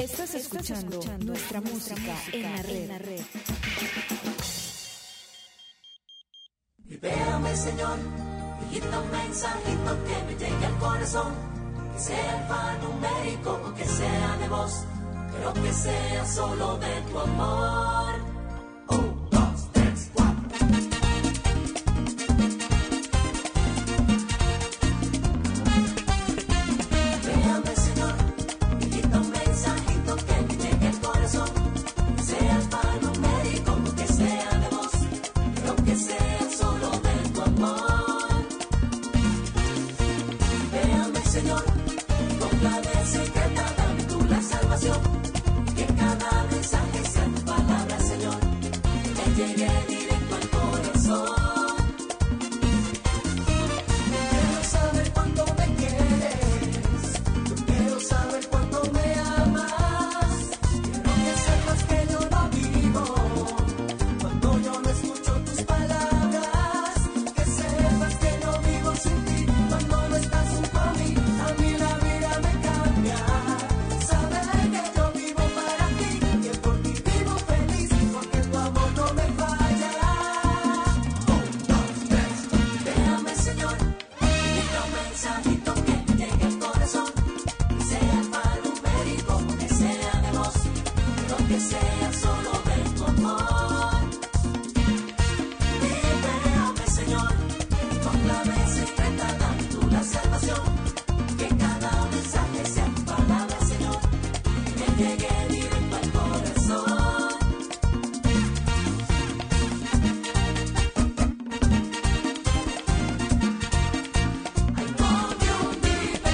Estás escuchando nuestra música en la red. Y véame, Señor, hijito, un mensajito que me llegue al corazón, que sea alfanumérico o que sea de voz, pero que sea solo de tu amor. 1, 2, 3, 4. Véame, Señor, hijito, un mensajito que me llegue al corazón, que sea alfanumérico o que sea de voz, pero que sea solo de tu amor. Véame, Señor, con clave secreta dame tú la salvación, que cada mensaje sea tu palabra, Señor, que me llegue directo al corazón. Quiero saber cuánto me quieres, quiero saber cuánto me amas, quiero que sepas que yo no vivo cuando yo no escucho tus palabras, que sepas que no vivo sin ti cuando no estás junto a mí la vida me cambia. Saber que yo vivo para ti, que por ti vivo feliz, porque tu amor no me falla. 1, 2, 3. Déjame, Señor, dime un mensajito que me llegue al corazón, que sea alfanumérico o que sea de voz, pero que sea solo de tu amor. Déjame, Señor, con clave secreta dame tú la salvación, que cada mensaje sea tu palabra, Señor, que me llegue directo al corazón. Ay, novio, vive.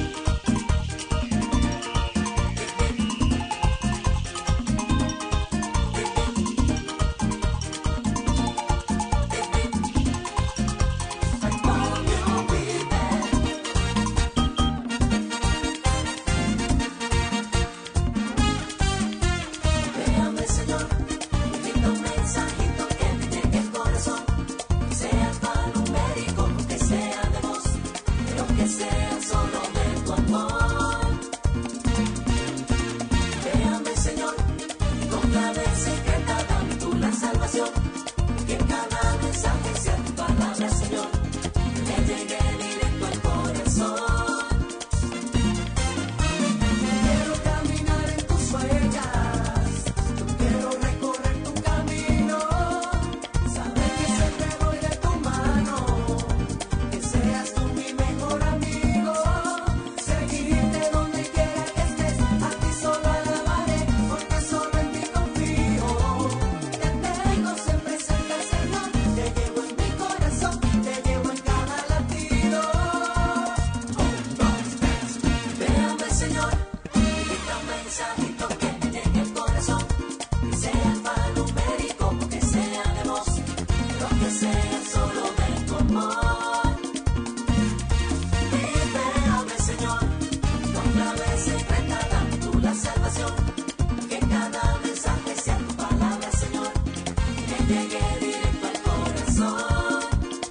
Ay, novio, vive. Véame, Señor, hijito, un mensajito que me llegue al corazón, que sea alfanumérico o que sea de voz, pero que sea solo de tu amor. Véame, Señor, con clave secreta dame tú la salvación, que cada mensaje sea tu palabra, Señor, que me llegue directo al corazón. Quiero caminar en tus huellas, yo quiero recorrer tu camino, saber que siempre voy de tu mano, que seas tú mi mejor amigo, seguirte donde quiera que estés, a ti solo alabaré, porque solo en ti confío. Te tengo siempre cerca, Señor, te llevo en mi corazón, te llevo en cada latido. 1, 2, 3. Véame, Señor, dime un mensajito que me llegue al corazón, que sea alfanumérico o que sea de voz, pero que sea solo de tu amor. Y véame, Señor, con clave secreta dame tú la salvación, que cada mensaje sea tu palabra, Señor, que me llegue directo al corazón.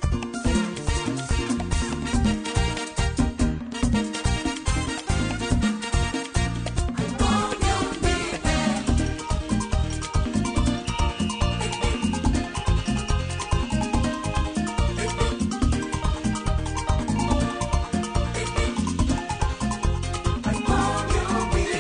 Ay, novio, vive. Ay, novio, vive.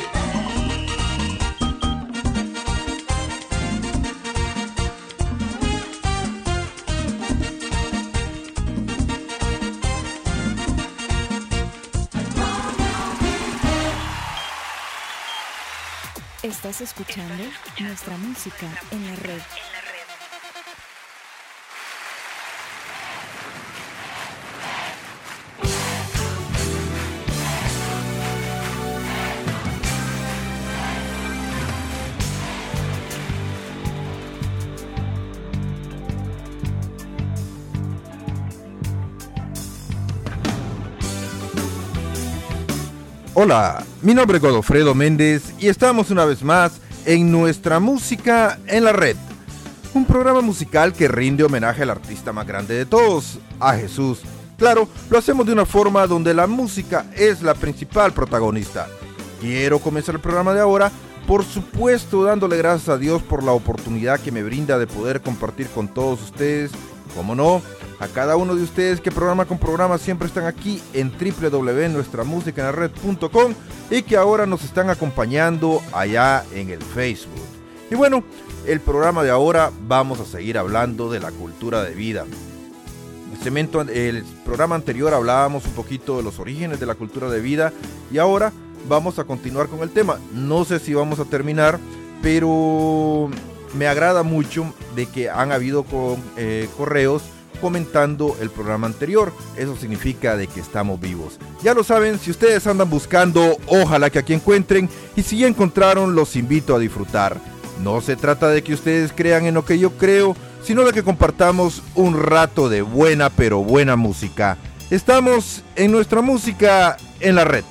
Estás escuchando nuestra música en la red. Hola, mi nombre es Godofredo Méndez y estamos una vez más en nuestra música en la red. Un programa musical que rinde homenaje al artista más grande de todos, a Jesús. Claro, lo hacemos de una forma donde la música es la principal protagonista. Quiero comenzar el programa de ahora, por supuesto, dándole gracias a Dios por la oportunidad que me brinda de poder compartir con todos ustedes, como no, a cada uno de ustedes que programa con programa siempre están aquí en www.nuestramusicaenlared.com y que ahora nos están acompañando allá en el Facebook. Y bueno, el programa de ahora vamos a seguir hablando de la cultura de vida. El programa anterior hablábamos un poquito de los orígenes de la cultura de vida y ahora vamos a continuar con el tema. No sé si vamos a terminar, pero me agrada mucho de que han habido correos comentando el programa anterior. Eso significa de que estamos vivos. Ya lo saben, si ustedes andan buscando, ojalá que aquí encuentren, y si ya encontraron, los invito a disfrutar. No se trata de que ustedes crean en lo que yo creo, sino de que compartamos un rato de buena pero buena música. Estamos en Nuestra Música en la Red.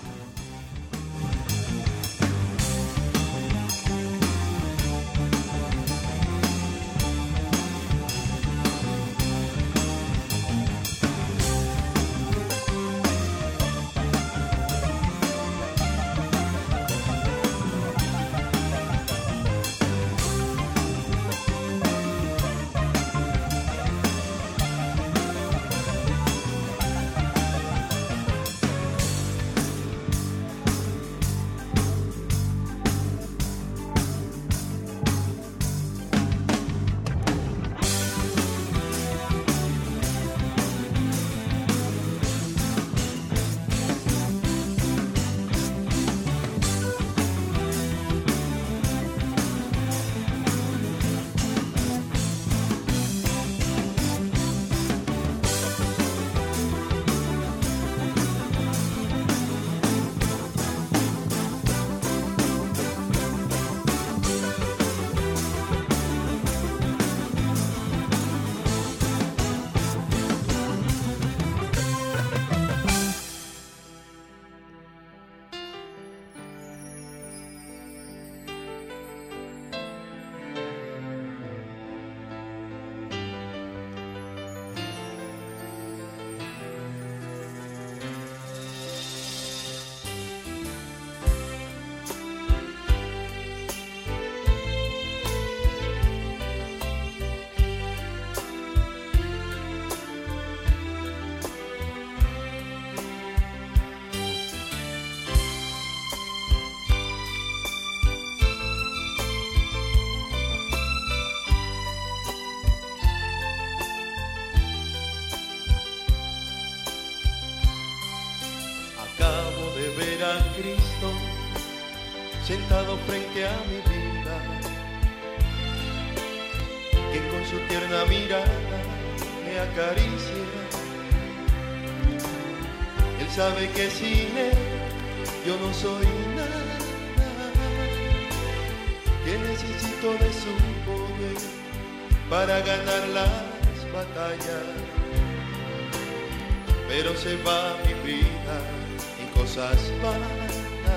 Cristo sentado frente a mi vida, que con su tierna mirada me acaricia. Él sabe que sin él yo no soy nada, que necesito de su poder para ganar las batallas, pero se va mi vida cosas vanas,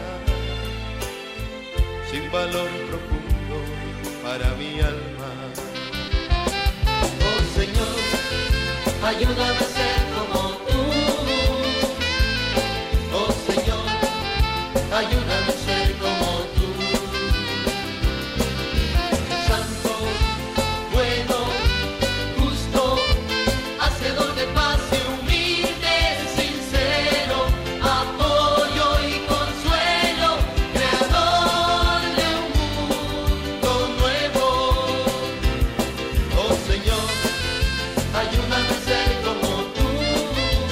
sin valor profundo para mi alma. Oh Señor, ayúdame a ser como tú. Oh Señor, ayúdame a ser como tú. Santo, bueno, justo, hacedor de paz y humilde, sincero, apoyo y consuelo, creador de un mundo nuevo. Oh Señor, ayúdame a ser como tú.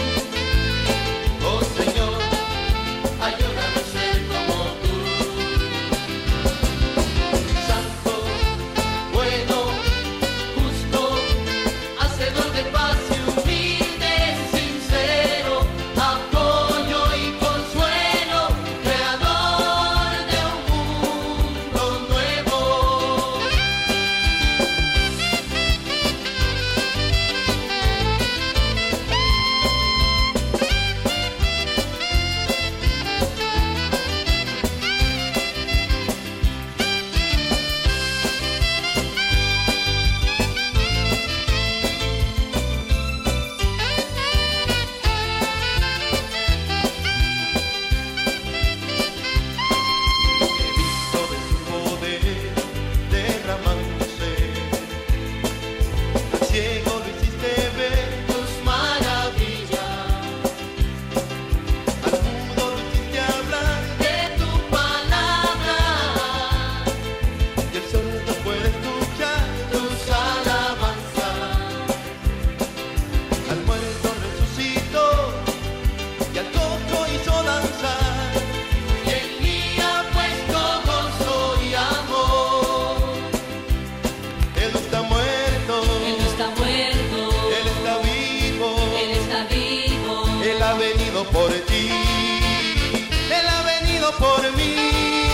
todo por mí.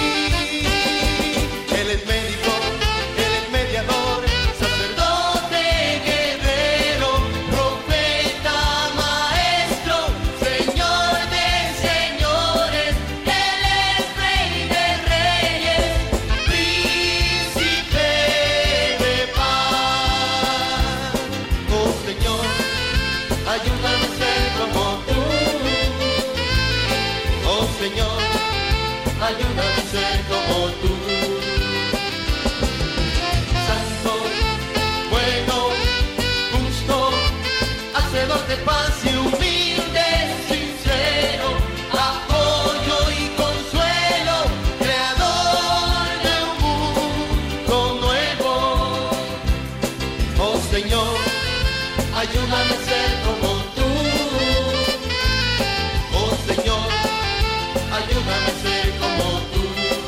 Él es médico, Él es mediador, sacerdote, guerrero, profeta, maestro, Señor de señores. Él es Rey de reyes, Príncipe de paz. Oh Señor, ayúdame a ser como tú. Oh Señor, ayúdame a ser como tú. Santo, bueno, justo, hacedor de paz y humilde, sincero, apoyo y consuelo, creador de un mundo nuevo. Oh Señor, ayúdame a ser como tú. Oh Señor, ayúdame a ser como tú.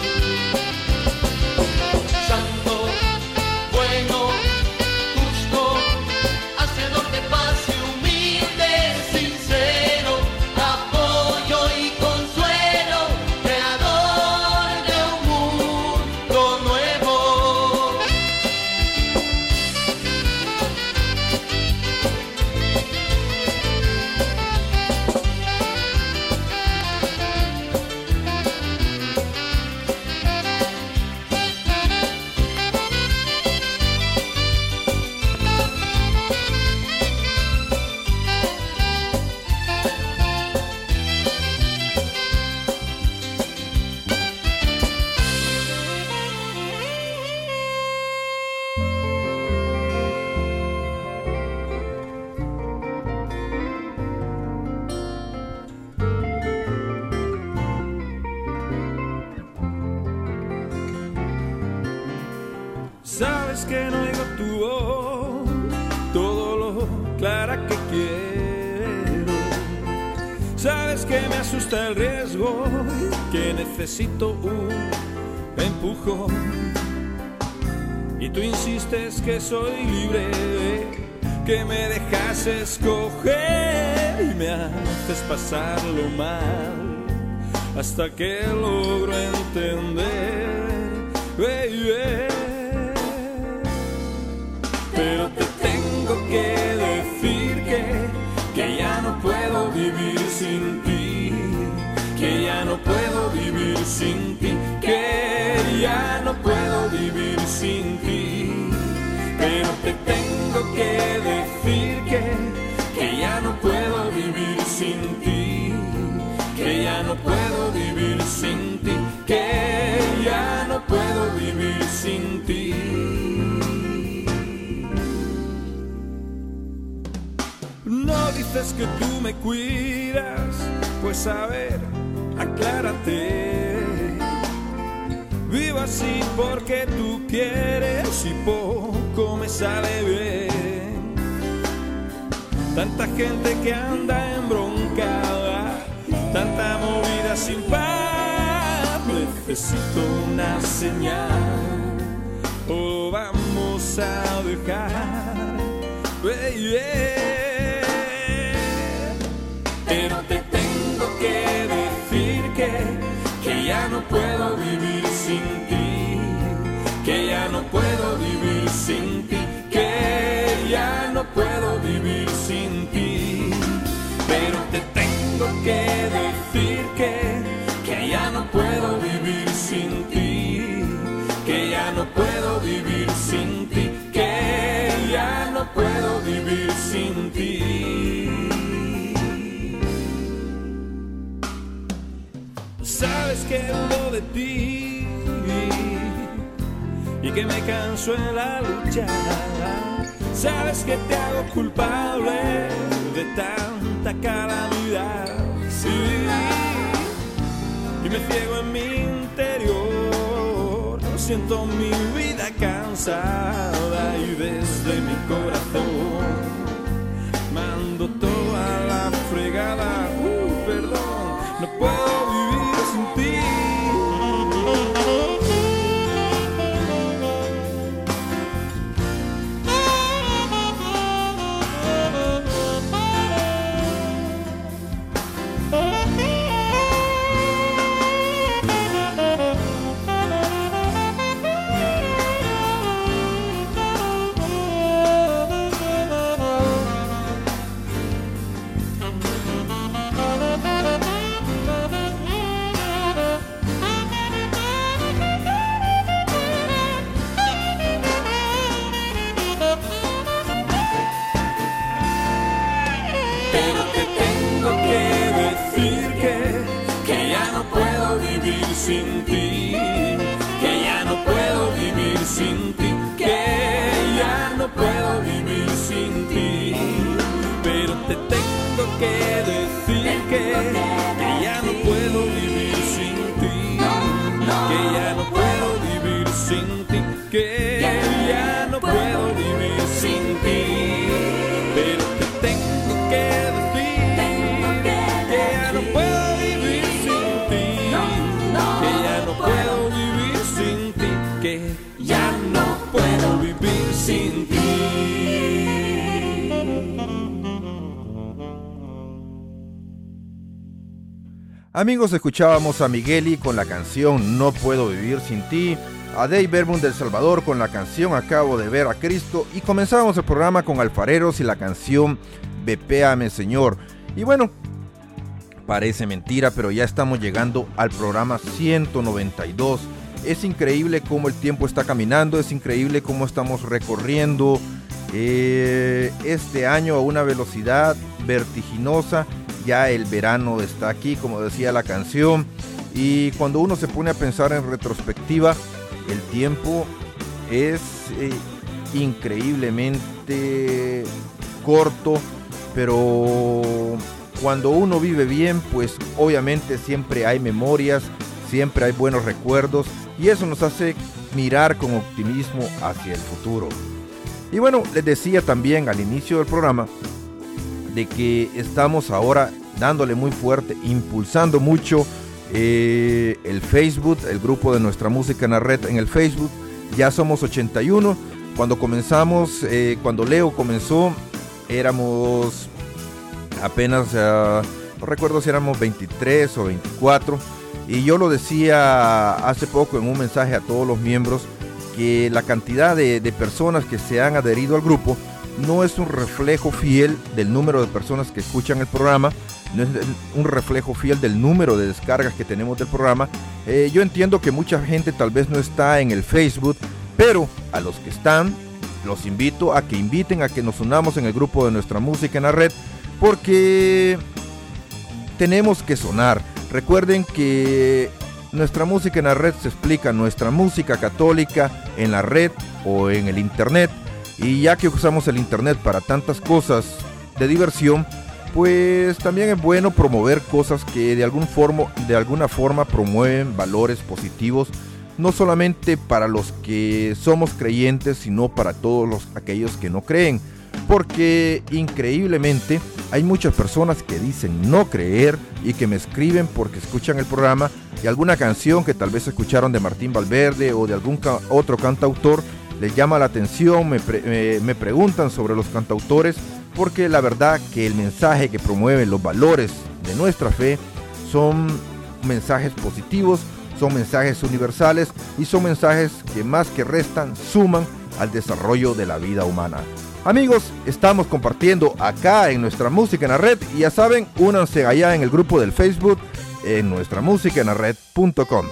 Santo, bueno, justo, hacedor de paz y humilde, sincero, apoyo y consuelo, creador de un mundo nuevo. Sabes que no oigo tu voz, todo lo clara que quiero. Sabes que me asusta el riesgo, que necesito un empujón. Y tú insistes que soy libre, que me dejas escoger y me haces pasarlo mal hasta que logro entender. Pero te tengo que decir que ya no puedo vivir sin ti, que ya no puedo vivir sin ti, que ya no puedo vivir sin ti. Pero te tengo que decir que ya no puedo vivir sin ti, que ya no puedo vivir sin ti, que ya no puedo vivir sin ti. No dices que tú me cuidas, pues a ver, aclárate. Vivo así porque tú quieres y poco me sale bien. Tanta gente que anda embroncada, tanta movida sin paz. Necesito una señal, o vamos a dejar. Pero te tengo que decir que ya no puedo vivir sin ti, que ya no puedo vivir sin ti, que ya no puedo vivir sin ti. Pero te tengo que decir que ya no puedo vivir sin ti, que ya no puedo vivir sin ti, que ya no puedo vivir sin ti. Sabes que dudo de ti y que me canso en la lucha. Sabes que te hago culpable de tanta calamidad, sí, y me ciego en mi interior. Siento mi vida cansada y desde mi corazón mando toda la fregada. Perdón, no puedo vivir sin ti. sin ti, que ya no puedo vivir sin ti, que ya no puedo vivir sin ti. Pero te tengo que decir que ya no puedo vivir sin ti, que ya no puedo vivir sin ti, que ya no puedo vivir sin ti. Pero te tengo que decir que ya no puedo vivir sin ti, que ya no puedo vivir sin ti, que ya no puedo vivir sin ti. Amigos, escuchábamos a Migueli con la canción No Puedo Vivir Sin Ti, a Dave Bermond del Salvador con la canción Acabo de Ver a Cristo, y comenzábamos el programa con Alfareros y la canción Bepéame Señor. Y bueno, parece mentira, pero ya estamos llegando al programa 192. Es increíble cómo el tiempo está caminando, es increíble cómo estamos recorriendo este año a una velocidad vertiginosa. Ya el verano está aquí, como decía la canción, y cuando uno se pone a pensar en retrospectiva, el tiempo es increíblemente corto, pero cuando uno vive bien, pues obviamente siempre hay memorias, siempre hay buenos recuerdos, y eso nos hace mirar con optimismo hacia el futuro. Y bueno, les decía también al inicio del programa de que estamos ahora dándole muy fuerte, impulsando mucho el Facebook, el grupo de Nuestra Música en la Red en el Facebook. Ya somos 81. Cuando comenzamos, cuando Leo comenzó, éramos apenas, no recuerdo si éramos 23 o 24. Y yo lo decía hace poco en un mensaje a todos los miembros, que la cantidad de personas que se han adherido al grupo no es un reflejo fiel del número de personas que escuchan el programa, no es un reflejo fiel del número de descargas que tenemos del programa. Yo entiendo que mucha gente tal vez no está en el Facebook, pero a los que están, los invito a que inviten a que nos unamos en el grupo de Nuestra Música en la Red, porque tenemos que sonar. Recuerden que Nuestra Música en la Red se explica nuestra música católica en la red o en el internet. Y ya que usamos el internet para tantas cosas de diversión, pues también es bueno promover cosas que de alguna forma promueven valores positivos, no solamente para los que somos creyentes, sino para todos aquellos que no creen. Porque increíblemente hay muchas personas que dicen no creer y que me escriben porque escuchan el programa y alguna canción que tal vez escucharon de Martín Valverde o de algún otro cantautor les llama la atención, me preguntan sobre los cantautores, porque la verdad que el mensaje que promueve los valores de nuestra fe son mensajes positivos, son mensajes universales y son mensajes que más que restan, suman al desarrollo de la vida humana. Amigos, estamos compartiendo acá en Nuestra Música en la Red y ya saben, únanse allá en el grupo del Facebook en nuestramusicaenlared.com.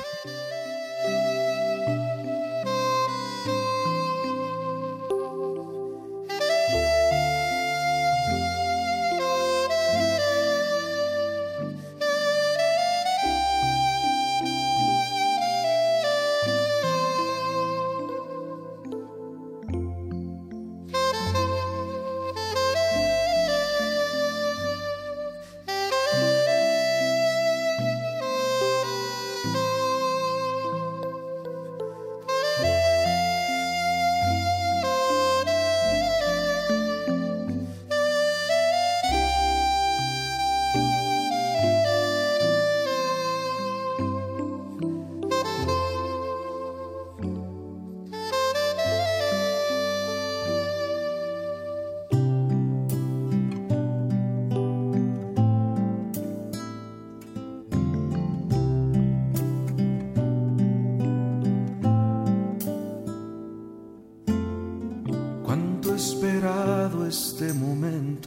Este momento,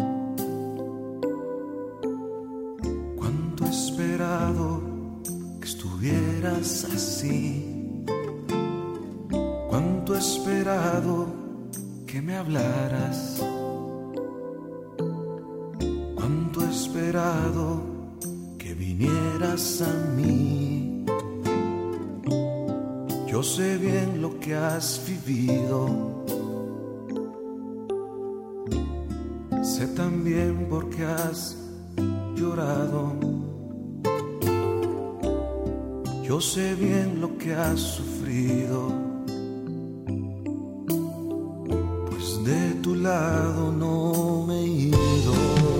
cuánto he esperado que estuvieras así, cuánto he esperado que me hablaras, cuánto he esperado que vinieras a mí. Yo sé bien lo que has vivido, sé también por qué has llorado. Yo sé bien lo que has sufrido, pues de tu lado no me he ido.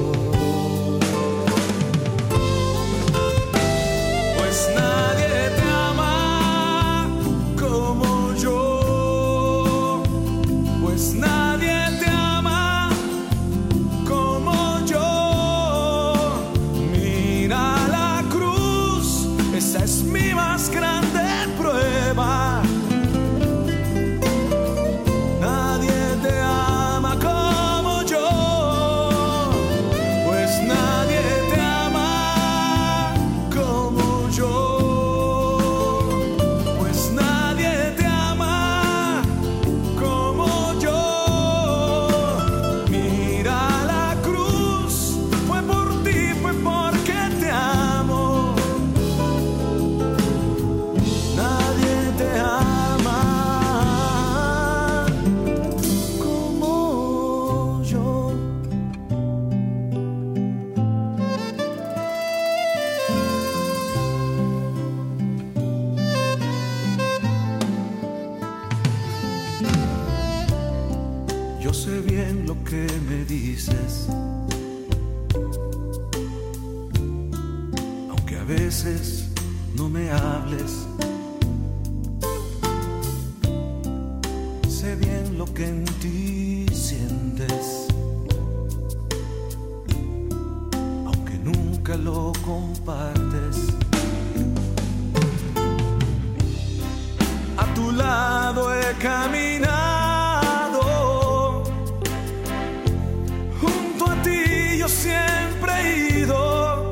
Pues nadie te ama como yo, pues nadie te ama como yo. Mira la cruz, esa es mi más grande prueba. Nadie te ama como yo, pues nadie te ama como yo, pues nadie te ama como yo. Mira la cruz, fue por ti, fue porque te amo. Nadie te ama como yo. Yo sé bien lo que me dices, aunque a veces no me hables. Sé bien lo que en ti sientes, aunque nunca lo compartes. A tu lado he caminado, junto a ti yo siempre he ido,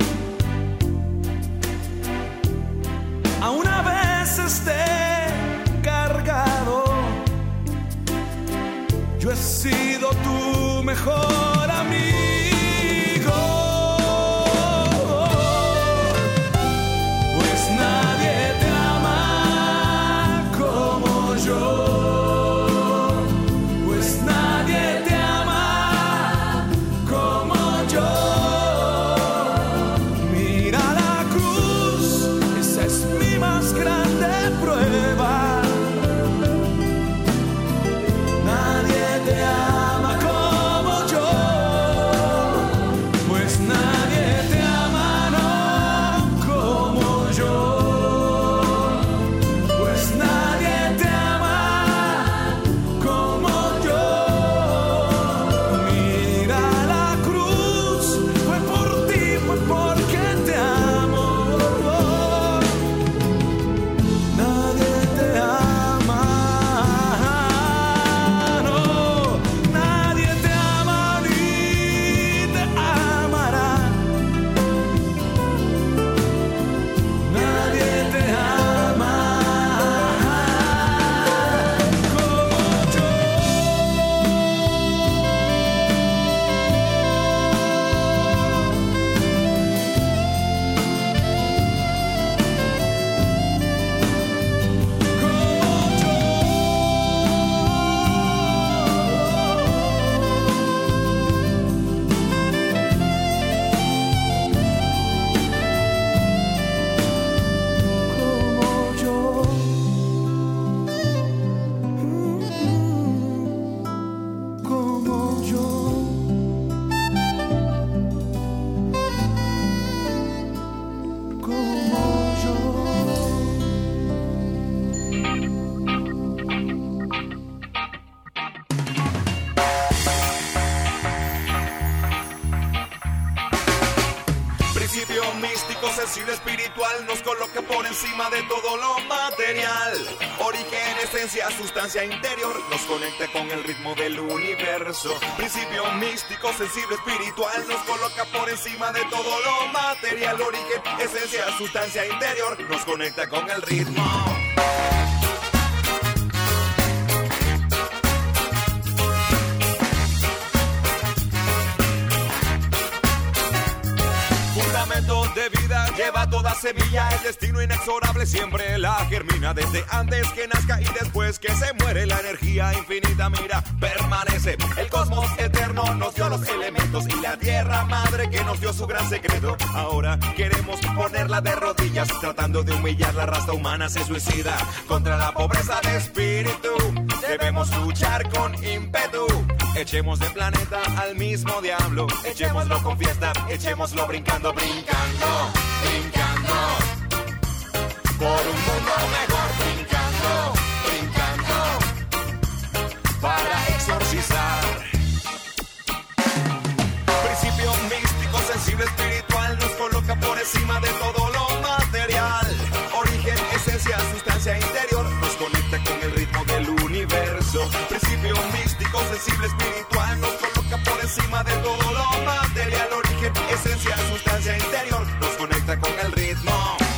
aún a veces te he cargado. Yo he sido tu mejor amigo, pues nadie te ama como yo, pues nadie te ama como yo. Mira la cruz, esa es mi más grande prueba. Nadie te ama como yo, pues nadie te ama, no como yo, pues nadie te ama como yo. Mira la cruz, fue por ti, fue porque te amo. Nadie te ama. Nadie te ama ni te amará. Nadie te ama como yo. Como yo. Como yo. Principio místico, sensible, espiritual, nos coloca por encima de todo lo material. Origen, esencia, sustancia interior, nos conecta con el ritmo del universo. Principio místico, sensible, espiritual, nos coloca por encima de todo lo material. Origen, esencia, sustancia interior, nos conecta con el ritmo. Fundamento de vida, lleva toda semilla, el destino inexorable inagotable siempre la germina, desde antes que nazca y después que se muere. La energía infinita, mira, permanece. El cosmos eterno nos dio los elementos y la tierra madre que nos dio su gran secreto. Ahora queremos ponerla de rodillas, tratando de humillar la raza humana se suicida. Contra la pobreza de espíritu debemos luchar con ímpetu. Echemos del planeta al mismo diablo, echémoslo con fiesta, echémoslo brincando, brincando, brincando. Por un mundo mejor, brincando, brincando. Para exorcizar. Principio místico, sensible, espiritual, nos coloca por encima de todo lo material. Origen, esencia, sustancia interior, nos conecta con el ritmo del universo. Principio místico, sensible, espiritual, nos coloca por encima de todo lo material. Origen, esencia, sustancia interior, nos conecta con el ritmo.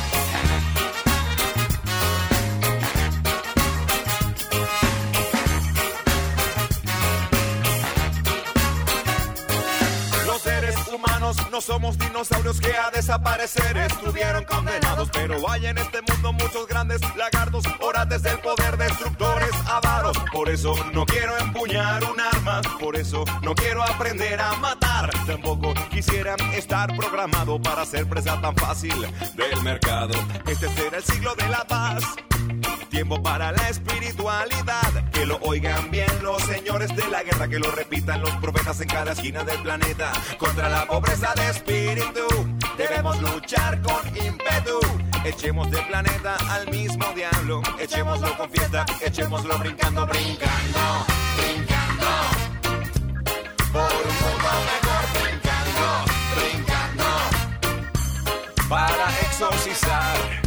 No somos dinosaurios que a desaparecer estuvieron condenados, pero hay en este mundo muchos grandes lagartos, orantes del poder, destructores avaros. Por eso no quiero empuñar un arma, por eso no quiero aprender a matar. Tampoco quisiera estar programado para ser presa tan fácil del mercado. Este será el siglo de la paz, tiempo para la espiritualidad. Que lo oigan bien los señores de la guerra, que lo repitan los profetas en cada esquina del planeta. Contra la pobreza de espíritu debemos luchar con ímpetu. Echemos del planeta al mismo diablo, echémoslo con fiesta, echémoslo brincando, brincando, brincando. Por un mundo mejor, brincando, brincando. Para exorcizar.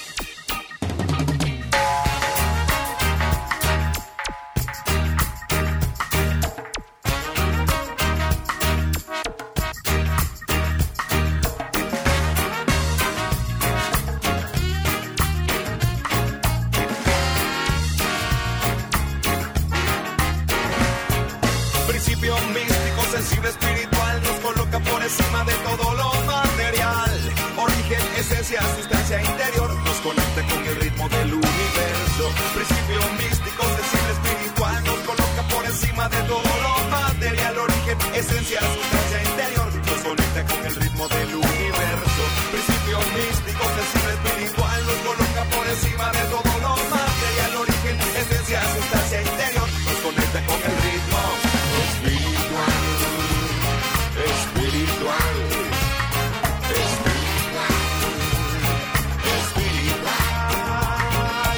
Sensible, espiritual, nos coloca por encima de todo lo material. Origen, esencia, sustancia interior, nos conecta con el ritmo del universo. Principio místico, sensible, espiritual, nos coloca por encima de todo lo material. Origen, esencia, sustancia interior, nos conecta con el ritmo del universo. Principio místico, sensible, espiritual, nos coloca por encima de todo lo material. Origen, esencia, sustancia interior, nos conecta con el ritmo espiritual. Espiritual, espiritual, espiritual,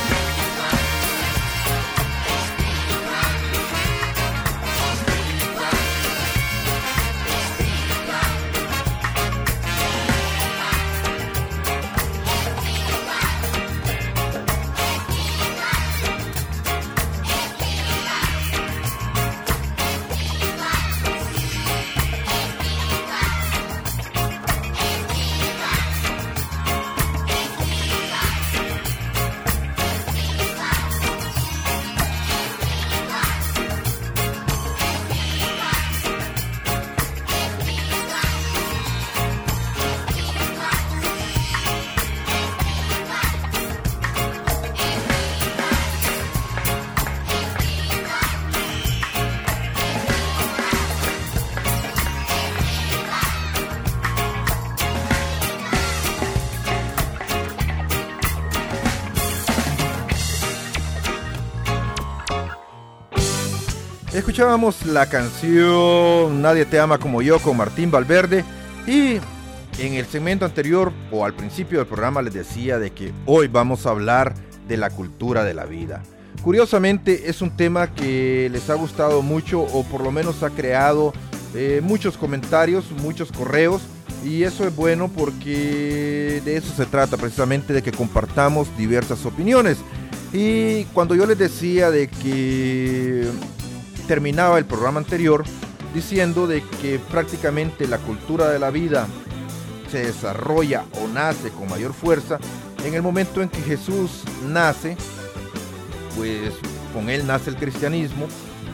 Escuchábamos la canción Nadie te ama como yo con Martín Valverde, y en el segmento anterior o al principio del programa les decía de que hoy vamos a hablar de la cultura de la vida. Curiosamente es un tema que les ha gustado mucho, o por lo menos ha creado muchos comentarios, muchos correos, y eso es bueno porque de eso se trata precisamente, de que compartamos diversas opiniones. Y cuando yo les decía de que terminaba el programa anterior diciendo de que prácticamente la cultura de la vida se desarrolla o nace con mayor fuerza en el momento en que Jesús nace, pues con él nace el cristianismo,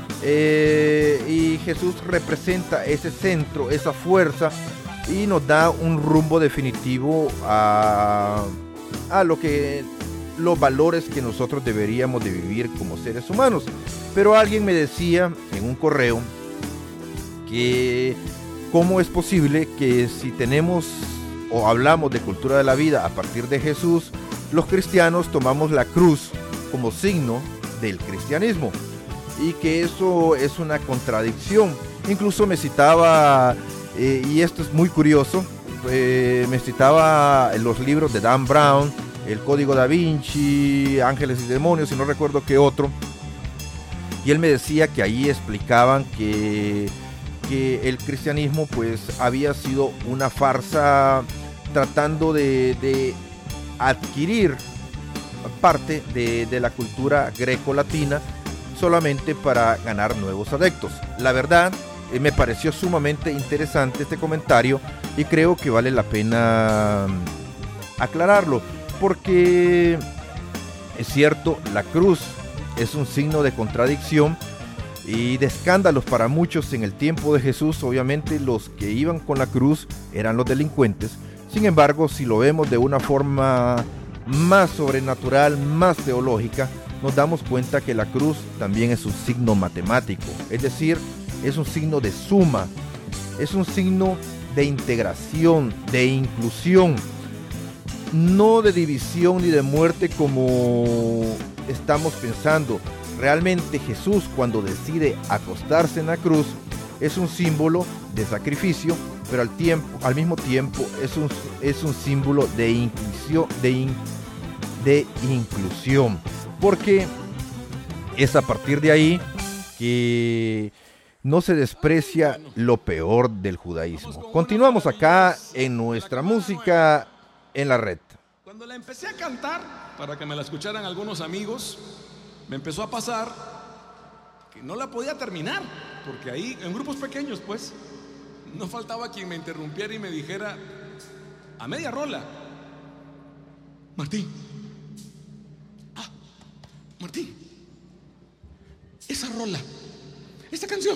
y Jesús representa ese centro, esa fuerza, y nos da un rumbo definitivo a a los valores que nosotros deberíamos de vivir como seres humanos. Pero alguien me decía en un correo que cómo es posible que si tenemos o hablamos de cultura de la vida a partir de Jesús, los cristianos tomamos la cruz como signo del cristianismo, y que eso es una contradicción. Incluso me citaba, y esto es muy curioso, me citaba los libros de Dan Brown, El Código Da Vinci, Ángeles y Demonios, y no recuerdo qué otro, y él me decía que ahí explicaban que el cristianismo pues había sido una farsa tratando de adquirir parte de la cultura greco-latina solamente para ganar nuevos adeptos. La verdad, me pareció sumamente interesante este comentario y creo que vale la pena aclararlo, porque es cierto, la cruz es un signo de contradicción y de escándalos para muchos. En el tiempo de Jesús, obviamente los que iban con la cruz eran los delincuentes. Sin embargo, si lo vemos de una forma más sobrenatural, más teológica, nos damos cuenta que la cruz también es un signo matemático, es decir, es un signo de suma, es un signo de integración, de inclusión, no de división ni de muerte como estamos pensando. Realmente Jesús, cuando decide acostarse en la cruz, es un símbolo de sacrificio, pero al mismo tiempo es un símbolo de inclusión, porque es a partir de ahí que no se desprecia lo peor del judaísmo. Continuamos acá en nuestra música en la red. Cuando la empecé a cantar, para que me la escucharan algunos amigos, me empezó a pasar que no la podía terminar, porque ahí, en grupos pequeños pues, no faltaba quien me interrumpiera y me dijera a media rola: Martín, Martín, esa rola, esta canción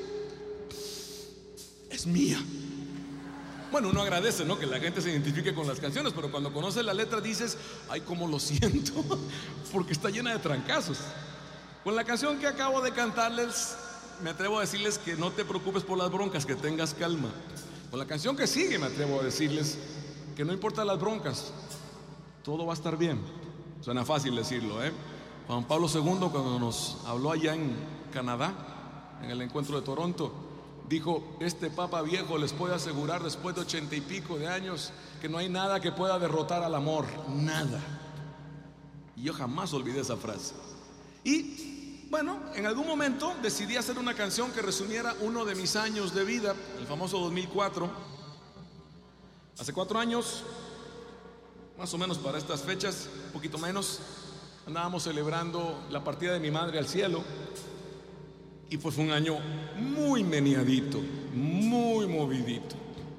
es mía. Bueno, uno agradece, ¿no?, que la gente se identifique con las canciones, pero cuando conoces la letra dices: ay, cómo lo siento, porque está llena de trancazos. Con la canción que acabo de cantarles, me atrevo a decirles que no te preocupes por las broncas, que tengas calma. Con la canción que sigue, me atrevo a decirles que no importa las broncas, todo va a estar bien. Suena fácil decirlo, ¿eh? Juan Pablo II, cuando nos habló allá en Canadá, en el encuentro de Toronto, dijo: este Papa viejo les puede asegurar después de 80 y pico de años que no hay nada que pueda derrotar al amor, nada. Y yo jamás olvidé esa frase. Y bueno, en algún momento decidí hacer una canción que resumiera uno de mis años de vida, el famoso 2004. Hace 4 años, más o menos para estas fechas, un poquito menos, andábamos celebrando la partida de mi madre al cielo. Y pues fue un año muy meneadito, muy movidito.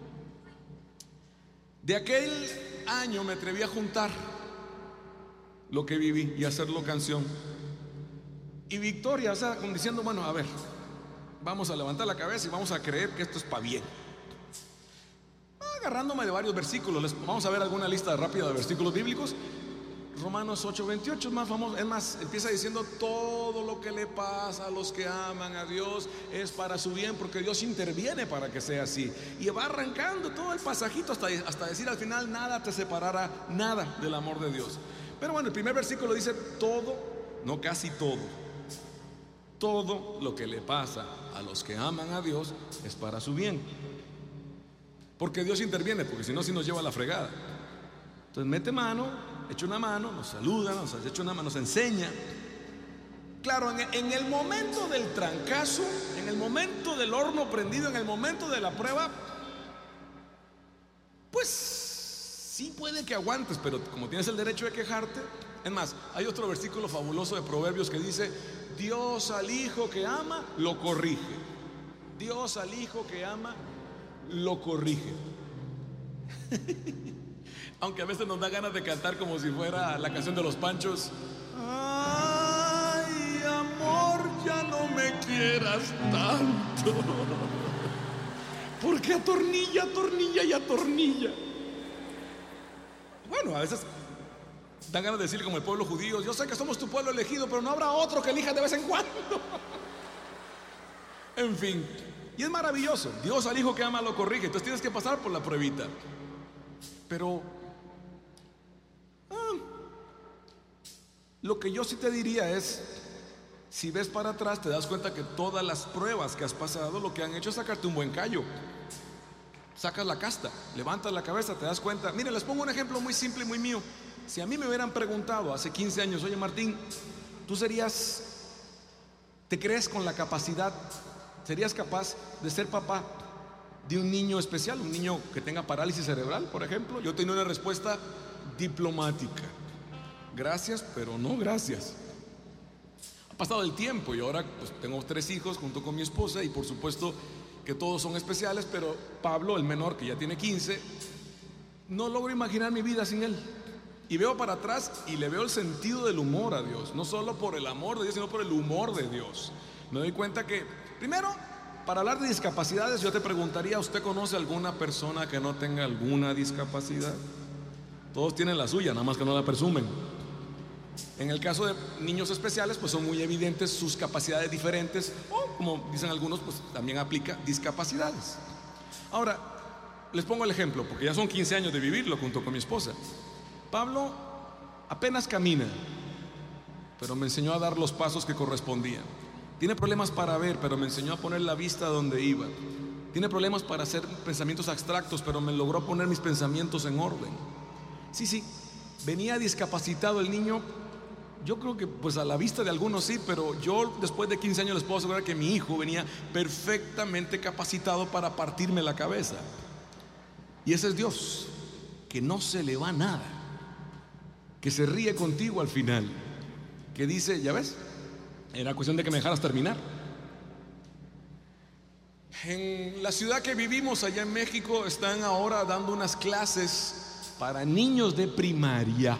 De aquel año me atreví a juntar lo que viví y hacerlo canción. Y Victoria, o sea, como diciendo: bueno, a ver, vamos a levantar la cabeza y vamos a creer que esto es para bien. Agarrándome de varios versículos, vamos a ver alguna lista rápida de versículos bíblicos. Romanos 8:28 es más famoso, es más, empieza diciendo: todo lo que le pasa a los que aman a Dios es para su bien, porque Dios interviene para que sea así. Y va arrancando todo el pasajito hasta decir al final: nada te separará, nada del amor de Dios. Pero bueno, el primer versículo dice: todo, no casi todo lo que le pasa a los que aman a Dios es para su bien. Porque Dios interviene, porque si no, sí nos lleva a la fregada. Entonces mete mano, echa una mano, nos saluda, nos echa una mano, nos enseña. Claro, en el momento del trancazo, en el momento del horno prendido, en el momento de la prueba, pues sí puede que aguantes, pero como tienes el derecho de quejarte. Es más, hay otro versículo fabuloso de Proverbios que dice: Dios al hijo que ama lo corrige. Dios al hijo que ama lo corrige. Aunque a veces nos da ganas de cantar como si fuera la canción de los Panchos: ay, amor, ya no me quieras tanto, porque atornilla y atornilla. Bueno, a veces Dan ganas de decirle como el pueblo judío: yo sé que somos tu pueblo elegido, pero no habrá otro que elijas de vez en cuando. En fin, y es maravilloso. Dios al hijo que ama lo corrige. Entonces tienes que pasar por la pruebita. Pero lo que yo sí te diría es, si ves para atrás te das cuenta que todas las pruebas que has pasado lo que han hecho es sacarte un buen callo. Sacas la casta, levantas la cabeza, te das cuenta. Miren, les pongo un ejemplo muy simple y muy mío. Si a mí me hubieran preguntado hace 15 años: oye Martín, ¿tú te crees con la capacidad, serías capaz de ser papá de un niño especial, un niño que tenga parálisis cerebral, por ejemplo? Yo tenía una respuesta diplomática: gracias, pero no gracias. Ha pasado el tiempo y ahora pues tengo 3 hijos junto con mi esposa, y por supuesto que todos son especiales, pero Pablo, el menor, que ya tiene 15, no logro imaginar mi vida sin él. Y veo para atrás y le veo el sentido del humor a Dios, no solo por el amor de Dios, sino por el humor de Dios. Me doy cuenta que, primero, para hablar de discapacidades, yo te preguntaría: ¿usted conoce alguna persona que no tenga alguna discapacidad? Todos tienen la suya, nada más que no la presumen. En el caso de niños especiales, pues son muy evidentes sus capacidades diferentes, o como dicen algunos, pues también aplica discapacidades. Ahora, les pongo el ejemplo, porque ya son 15 años de vivirlo junto con mi esposa. Pablo apenas camina, pero me enseñó a dar los pasos que correspondían. Tiene problemas para ver, pero me enseñó a poner la vista donde iba. Tiene problemas para hacer pensamientos abstractos, pero me logró poner mis pensamientos en orden. Sí, venía discapacitado el niño. Yo creo que pues a la vista de algunos sí, pero yo después de 15 años les puedo asegurar que mi hijo venía perfectamente capacitado para partirme la cabeza. Y ese es Dios, que no se le va nada, que se ríe contigo al final, que dice: ya ves, era cuestión de que me dejaras terminar. En la ciudad que vivimos allá en México están ahora dando unas clases para niños de primaria,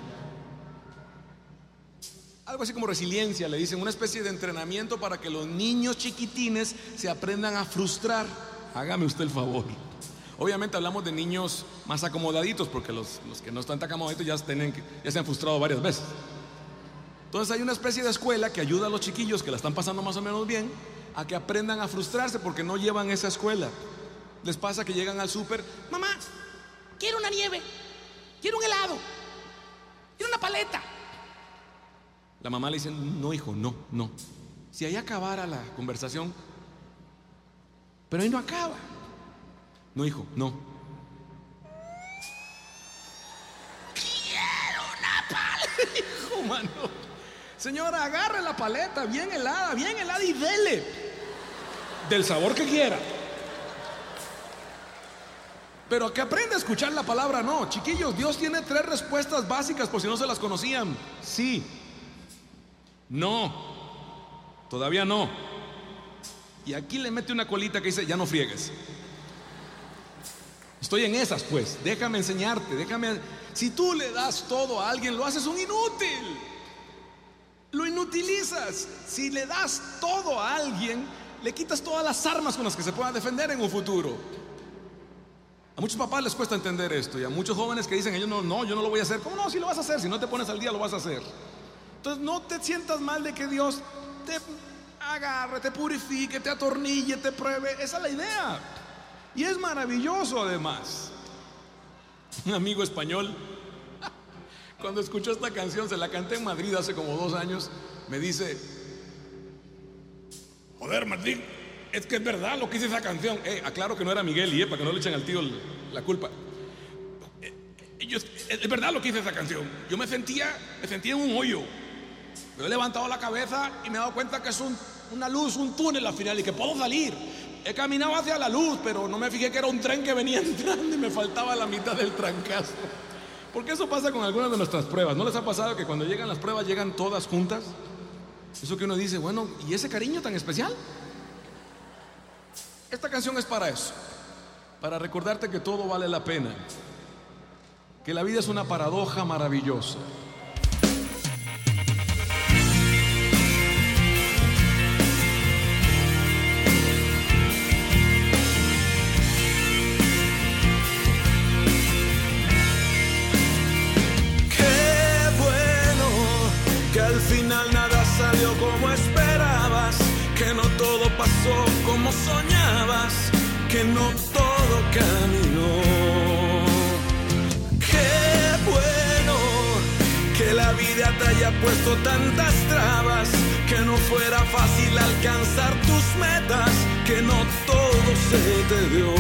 algo así como resiliencia, le dicen, una especie de entrenamiento para que los niños chiquitines se aprendan a frustrar. Hágame usted el favor. Obviamente hablamos de niños más acomodaditos, porque los que no están tan acomodaditos ya se han frustrado varias veces. Entonces hay una especie de escuela que ayuda a los chiquillos que la están pasando más o menos bien a que aprendan a frustrarse porque no llevan esa escuela. Les pasa que llegan al súper: mamá, quiero una nieve, quiero un helado, quiero una paleta. La mamá le dice: no hijo, no. Si ahí acabara la conversación. Pero ahí no acaba. No hijo, no. Quiero una paleta, hijo, mano. Señora, agarre la paleta bien helada y dele del sabor que quiera. Pero que aprenda a escuchar la palabra no. Chiquillos, Dios tiene 3 respuestas básicas por si no se las conocían: sí, no, todavía no. Y aquí le mete una colita que dice: ya no friegues. Estoy en esas, pues. Déjame enseñarte, Si tú le das todo a alguien, lo haces un inútil. Lo inutilizas. Si le das todo a alguien, le quitas todas las armas con las que se pueda defender en un futuro. A muchos papás les cuesta entender esto, y a muchos jóvenes que dicen: yo no lo voy a hacer. ¿Cómo no? Si lo vas a hacer, si no te pones al día lo vas a hacer. Entonces no te sientas mal de que Dios te agarre, te purifique, te atornille, te pruebe. Esa es la idea. Y es maravilloso además. Un amigo español, cuando escuchó esta canción, se la canté en Madrid hace como 2 años, me dice: joder, Martín, es que es verdad lo que dice esa canción. Aclaro que no era Miguel, y para que no le echen al tío la culpa. Es verdad lo que dice esa canción. Yo me sentía en un hoyo. Yo he levantado la cabeza y me he dado cuenta que es una luz, un túnel al final, y que puedo salir. He caminado hacia la luz, pero no me fijé que era un tren que venía entrando y me faltaba la mitad del trancazo. Porque eso pasa con algunas de nuestras pruebas. ¿No les ha pasado que cuando llegan las pruebas llegan todas juntas? Eso que uno dice: bueno, ¿y ese cariño tan especial? Esta canción es para eso, para recordarte que todo vale la pena, que la vida es una paradoja maravillosa. Qué bueno al final nada salió como esperabas, que no todo pasó como soñabas, que no todo caminó. Qué bueno que la vida te haya puesto tantas trabas, que no fuera fácil alcanzar tus metas, que no todo se te dio.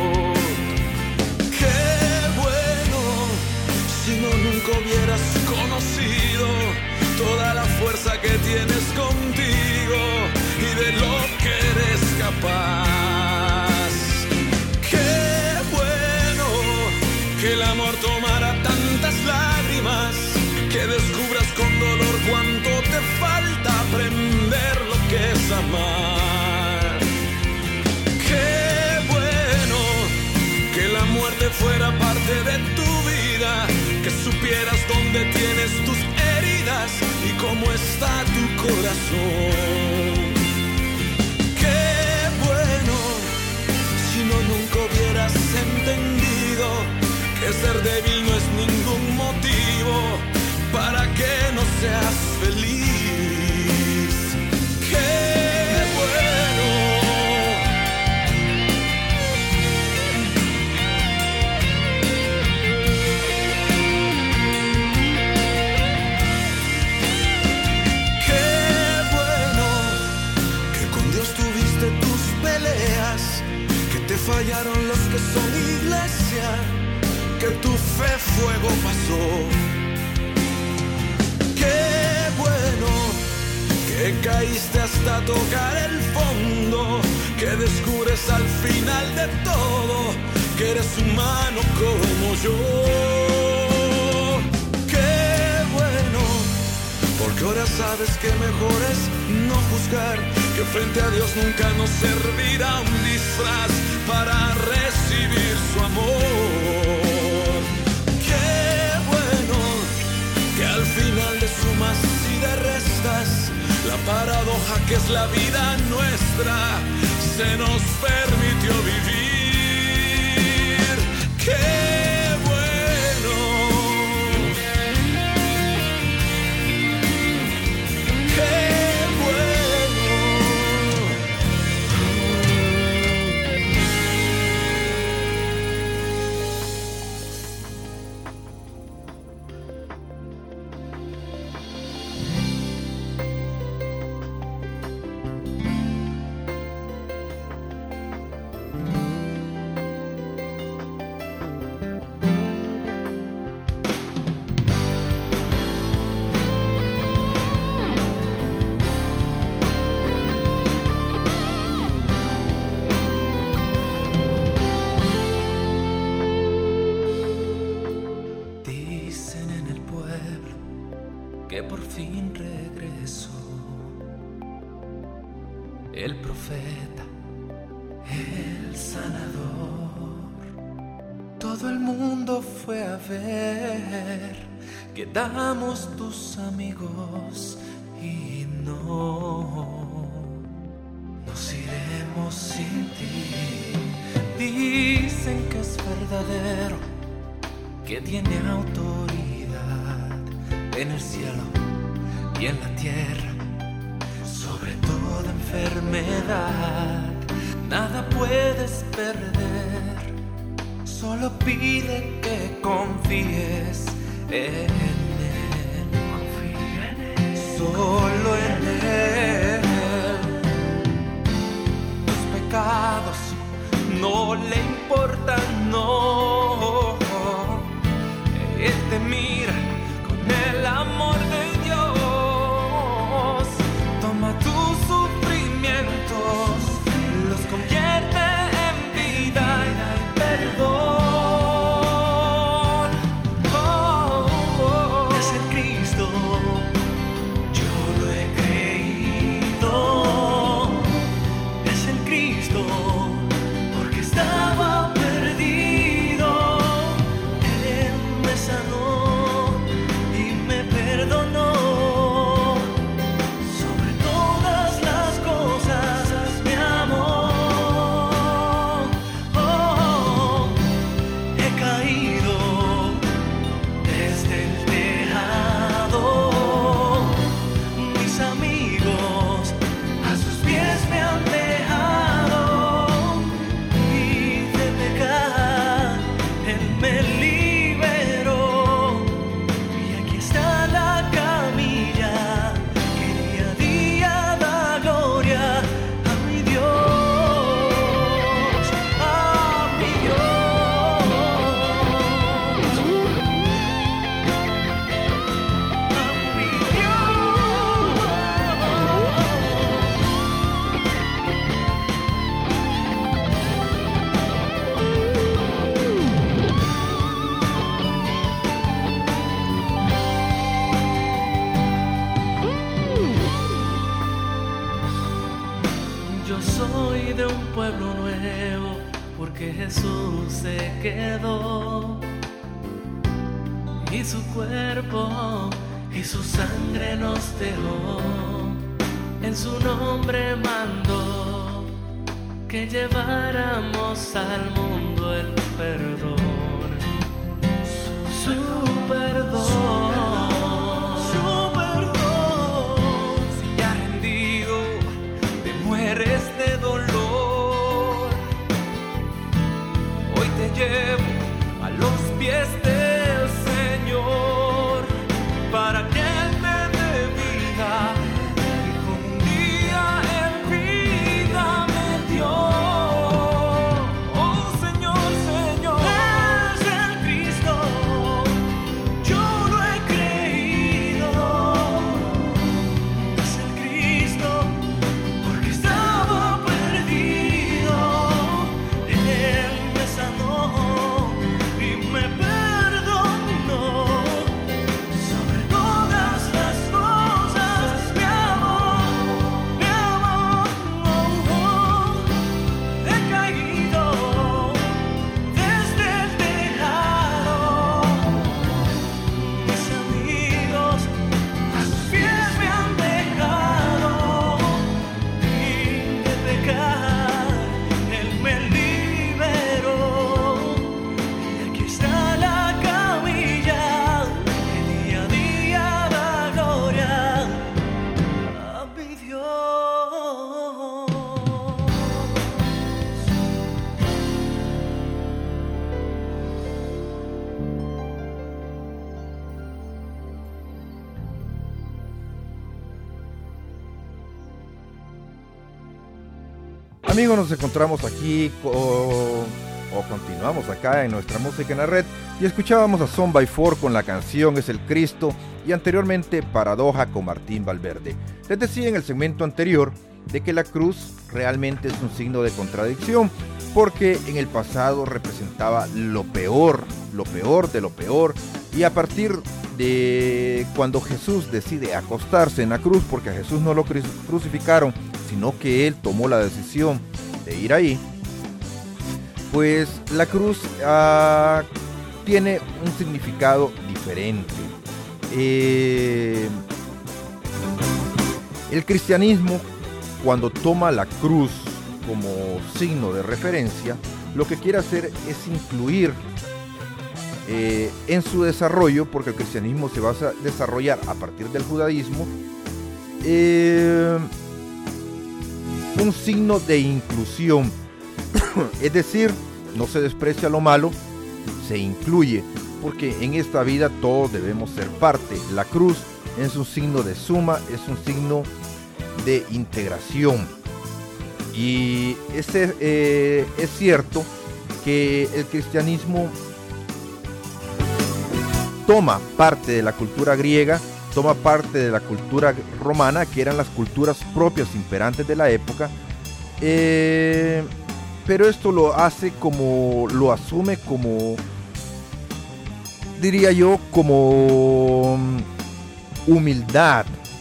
Qué bueno si no nunca hubieras conocido toda la fuerza que tienes contigo y de lo que eres capaz. Qué bueno que el amor tomara tantas lágrimas, que descubras con dolor cuánto te falta aprender lo que es amar. Qué bueno que la muerte fuera parte de tu vida, que supieras dónde tienes tus heridas y cómo está tu corazón. Qué bueno si no nunca hubieras entendido que ser débil no es ningún motivo para que no seas feliz. ¡Qué bueno! ¡Qué bueno! Que con Dios tuviste tus peleas, que te fallaron los que son iglesia, que tu fe fuego pasó. Qué bueno que caíste hasta tocar el fondo, que descubres al final de todo que eres humano como yo. Qué bueno, porque ahora sabes que mejor es no juzgar, que frente a Dios nunca nos servirá un disfraz para recibir su amor. Que al final de sumas y de restas, la paradoja que es la vida nuestra, se nos permitió vivir. ¡Qué bueno! ¡Qué bueno! que por fin regresó el profeta, el sanador. Todo el mundo fue a ver, quedamos tus amigos y no nos iremos sin ti. Dicen que es verdadero, que tiene autoridad en el cielo y en la tierra, sobre toda enfermedad. Nada puedes perder, solo pide que confíes en Él. Confía en Él. Solo en Él. Tus pecados no le importan, no. Él te mira con el amor de Dios. Toma tus sufrimientos, los convierte en vida y perdón. Es el Cristo, yo lo Yo soy de un pueblo nuevo porque Jesús se quedó y su cuerpo y su sangre nos dejó. En su nombre mandó que lleváramos al mundo el perdón. Su perdón. Su perdón. Si ya rendido te mueres de dolor, hoy te llevo a los pies del Señor para que Él te dé vida, y como un día Él vida me dio. Oh Señor, Señor, es el Cristo, yo lo he creído. Es el Cristo, porque estaba perdido. Él me sanó y me perdonó. Sobre todas las cosas, mi amor, he caído desde el tejado. Mis amigos a sus pies me han dejado. Fin de pecar, Él me liberó. Y aquí está la camilla que día a día da gloria a mi Dios. Amigos, nos encontramos aquí continuamos acá en nuestra música en la red y escuchábamos a Son by Four con la canción Es el Cristo y anteriormente Paradoja con Martín Valverde. Les decía en el segmento anterior de que la cruz realmente es un signo de contradicción porque en el pasado representaba lo peor de lo peor, y a partir de cuando Jesús decide acostarse en la cruz, porque a Jesús no lo crucificaron, sino que Él tomó la decisión de ir ahí, pues la cruz tiene un significado diferente. El cristianismo, cuando toma la cruz como signo de referencia, lo que quiere hacer es incluir en su desarrollo, porque el cristianismo se va a desarrollar a partir del judaísmo, un signo de inclusión. Es decir, no se desprecia lo malo, se incluye, porque en esta vida todos debemos ser parte. La cruz es un signo de suma, es un signo de integración. Y es cierto que el cristianismo toma parte de la cultura griega, toma parte de la cultura romana, que eran las culturas propias imperantes de la época, pero esto lo asume como, diría yo, como humildad,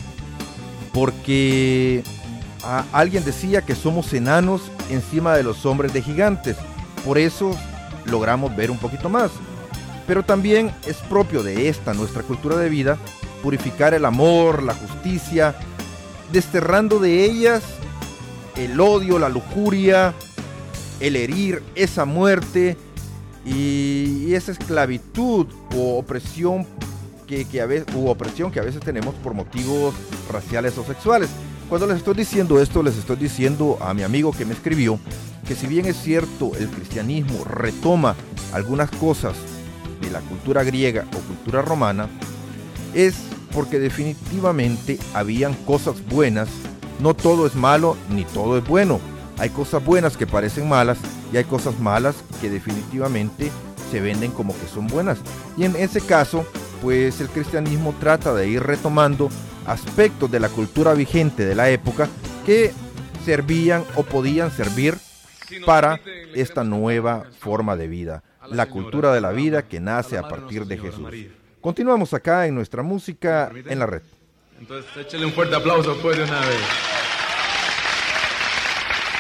porque alguien decía que somos enanos encima de los hombres de gigantes, por eso logramos ver un poquito más. Pero también es propio de nuestra cultura de vida, purificar el amor, la justicia, desterrando de ellas el odio, la lujuria, el herir, esa muerte y esa esclavitud o opresión que a veces tenemos por motivos raciales o sexuales. Cuando les estoy diciendo esto, les estoy diciendo a mi amigo que me escribió que si bien es cierto el cristianismo retoma algunas cosas de la cultura griega o cultura romana, es porque definitivamente habían cosas buenas. No todo es malo ni todo es bueno. Hay cosas buenas que parecen malas y hay cosas malas que definitivamente se venden como que son buenas. Y en ese caso, pues el cristianismo trata de ir retomando aspectos de la cultura vigente de la época que servían o podían servir para esta nueva forma de vida, la cultura de la vida que nace a partir de Jesús. Continuamos acá en nuestra música en la red. Entonces échale un fuerte aplauso pues de una vez.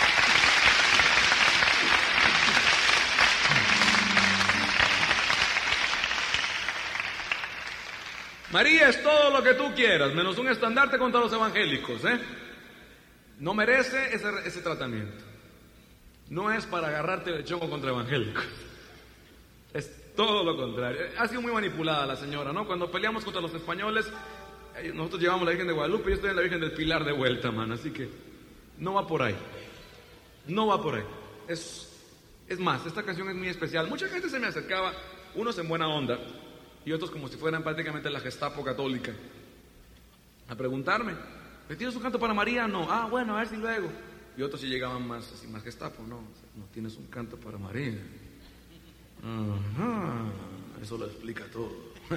María es todo lo que tú quieras, menos un estandarte contra los evangélicos, ¿eh? No merece ese tratamiento. No es para agarrarte de chongo contra evangélicos. Es todo lo contrario. Ha sido muy manipulada la señora, ¿no? Cuando peleamos contra los españoles, nosotros llevamos la Virgen de Guadalupe, yo estoy en la Virgen del Pilar de vuelta, man. Así que no va por ahí. No va por ahí. Es más, esta canción es muy especial. Mucha gente se me acercaba, unos en buena onda y otros como si fueran prácticamente la Gestapo católica, a preguntarme: ¿tienes un canto para María? No. Ah, bueno, a ver si luego. Y otros sí llegaban más Gestapo. No tienes un canto para María. Ajá, eso lo explica todo.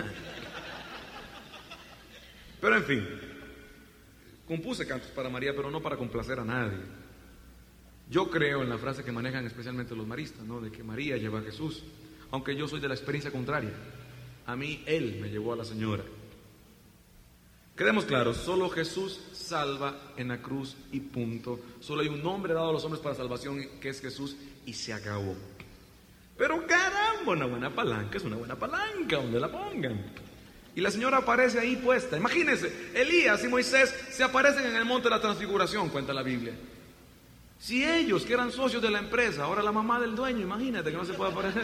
Pero en fin, compuse cantos para María, pero no para complacer a nadie. Yo creo en la frase que manejan especialmente los maristas, ¿no? De que María lleva a Jesús, aunque yo soy de la experiencia contraria. A mí Él me llevó a la señora. Quedemos claros, solo Jesús salva en la cruz y punto. Solo hay un nombre dado a los hombres para salvación, que es Jesús, y se acabó. Pero caramba, una buena palanca es una buena palanca, donde la pongan. Y la señora aparece ahí puesta. Imagínense, Elías y Moisés se aparecen en el monte de la transfiguración, cuenta la Biblia. Si ellos, que eran socios de la empresa, ahora la mamá del dueño, imagínate que no se puede aparecer.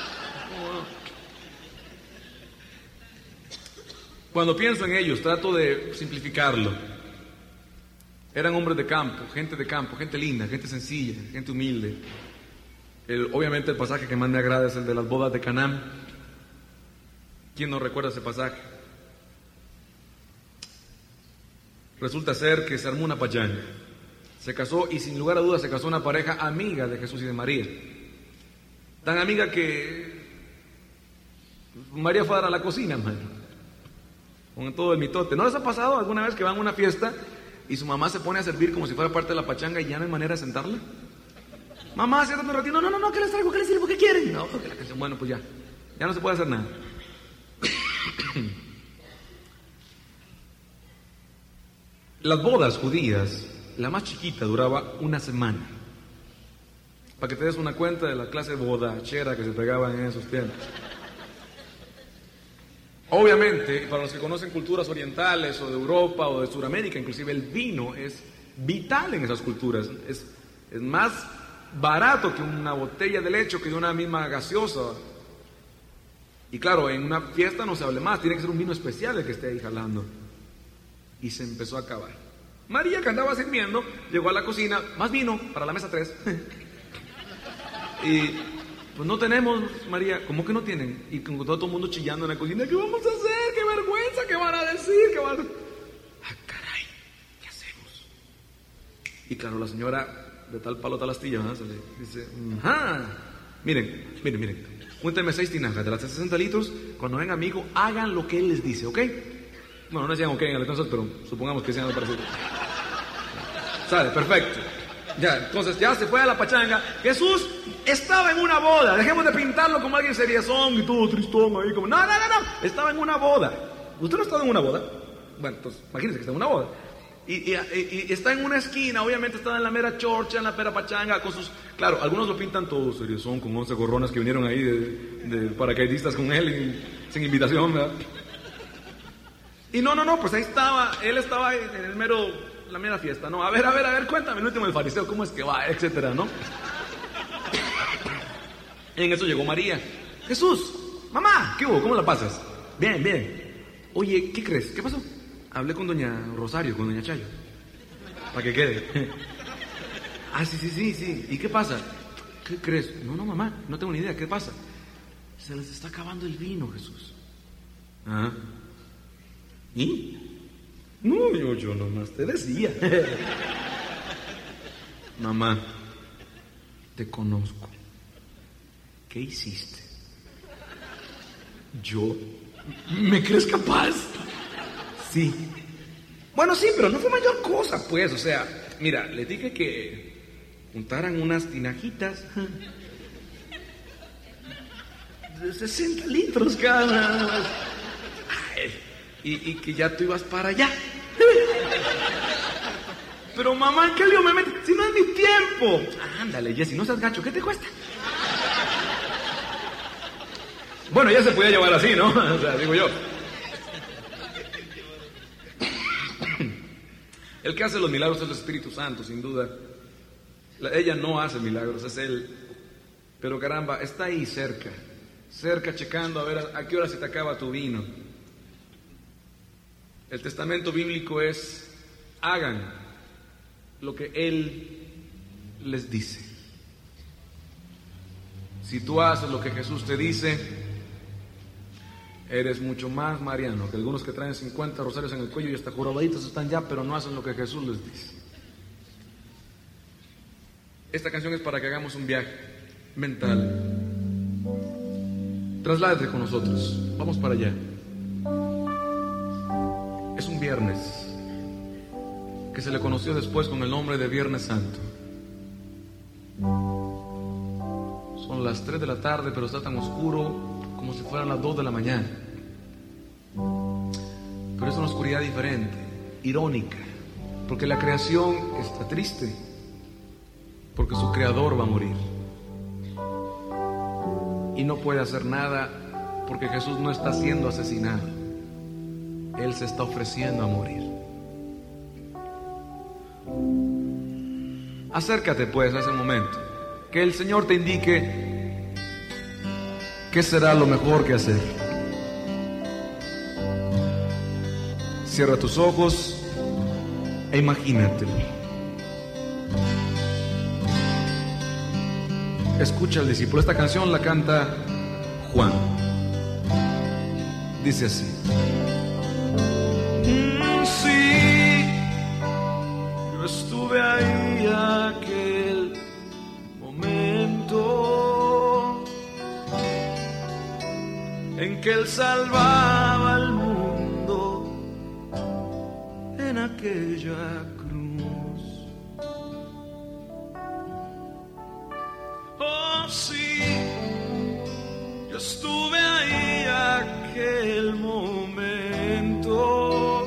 Cuando pienso en ellos, trato de simplificarlo. Eran hombres de campo, gente linda, gente sencilla, gente humilde. Obviamente el pasaje que más me agrada es el de las bodas de Canaán. ¿Quién no recuerda ese pasaje? Resulta ser que se armó una pachanga. Se casó, y sin lugar a dudas se casó una pareja amiga de Jesús y de María. Tan amiga que María fue a dar a la cocina, hermano, con todo el mitote. ¿No les ha pasado alguna vez que van a una fiesta y su mamá se pone a servir como si fuera parte de la pachanga y ya no hay manera de sentarla? Mamá, siéntate un ratito. No, ¿qué les traigo? ¿Qué les sirvo? ¿Qué quieren? No, que la canción, bueno, pues ya no se puede hacer nada. Las bodas judías, la más chiquita duraba una semana. Para que te des una cuenta de la clase bodachera que se pegaba en esos tiempos. Obviamente, para los que conocen culturas orientales o de Europa o de Sudamérica, inclusive el vino es vital en esas culturas. Es más barato que una botella de leche, que de una misma gaseosa. Y claro, en una fiesta no se hable más, tiene que ser un vino especial el que esté ahí jalando. Y se empezó a acabar. María, que andaba sirviendo, llegó a la cocina: más vino para la mesa 3. Y pues no tenemos, María. ¿Cómo que no tienen? Y con todo el mundo chillando en la cocina: ¿qué vamos a hacer? ¡Qué vergüenza! ¿Qué van a decir? ¿Qué van a... ¡Ah, caray! ¿Qué hacemos? Y claro, la señora de tal palo tal astilla, ¿no? Se le dice: ¡ajá! Miren. Cuéntenme 6 tinajas de las 60 litros. Cuando venga mi hijo, hagan lo que él les dice, ¿ok? Bueno, no decían ok en el entonces, pero supongamos que sean algo parecido. Sale, perfecto. Ya, entonces ya se fue a la pachanga. Jesús estaba en una boda. Dejemos de pintarlo como alguien seriezón y todo tristón ahí como... No. Estaba en una boda. ¿Usted no ha estado en una boda? Bueno, entonces imagínense que está en una boda. Y está en una esquina, obviamente está en la mera chorcha, en la mera pachanga, con sus... Claro, algunos lo pintan todo seriezón, con 11 gorronas que vinieron ahí de paracaidistas con él, sin invitación, ¿verdad? Y no, pues ahí estaba, él estaba en la mera fiesta, ¿no? A ver, cuéntame el último del fariseo, cómo es que va, etcétera, ¿no? En eso llegó María. Jesús, mamá, ¿qué hubo? ¿Cómo la pasas? Bien. Oye, ¿qué crees? ¿Qué pasó? Hablé con doña Rosario, con doña Chayo, para que quede. Ah, sí. ¿Y qué pasa? ¿Qué crees? No, mamá, no tengo ni idea. ¿Qué pasa? Se les está acabando el vino, Jesús. Ah. ¿Y? No, yo nomás te decía. Mamá, te conozco. ¿Qué hiciste? ¿Yo? ¿Me crees capaz? Sí. Bueno, sí, pero no fue mayor cosa, pues. O sea, mira, le dije que juntaran unas tinajitas de 60 litros cada. Y que ya tú ibas para allá. Pero mamá, ¿qué lío me metes? Si no es mi tiempo. Ándale, Jessy, no seas gacho, ¿qué te cuesta? Bueno, ya se podía llevar así, ¿no? O sea, digo yo. El que hace los milagros es el Espíritu Santo, sin duda. Ella no hace milagros, es Él. Pero caramba, está ahí cerca, checando a ver a qué hora se te acaba tu vino. El testamento bíblico es: hagan lo que Él les dice. Si tú haces lo que Jesús te dice, eres mucho más mariano que algunos que traen 50 rosarios en el cuello y hasta jorobaditos están ya, pero no hacen lo que Jesús les dice. Esta canción es para que hagamos un viaje mental. Trasládate con nosotros, vamos para allá. Es un viernes que se le conoció después con el nombre de Viernes Santo. Son las 3 de la tarde, pero está tan oscuro como si fueran las 2 de la mañana. Pero es una oscuridad diferente, irónica, porque la creación está triste, porque su creador va a morir. Y no puede hacer nada porque Jesús no está siendo asesinado. Él se está ofreciendo a morir. Acércate pues a ese momento, que el Señor te indique qué será lo mejor que hacer. Cierra tus ojos e imagínatelo. Escucha al discípulo. Esta canción la canta Juan. Dice así: sí, yo estuve ahí aquel momento en que Él salvaba al mundo en aquella cruz. Oh sí, yo estuve ahí aquel momento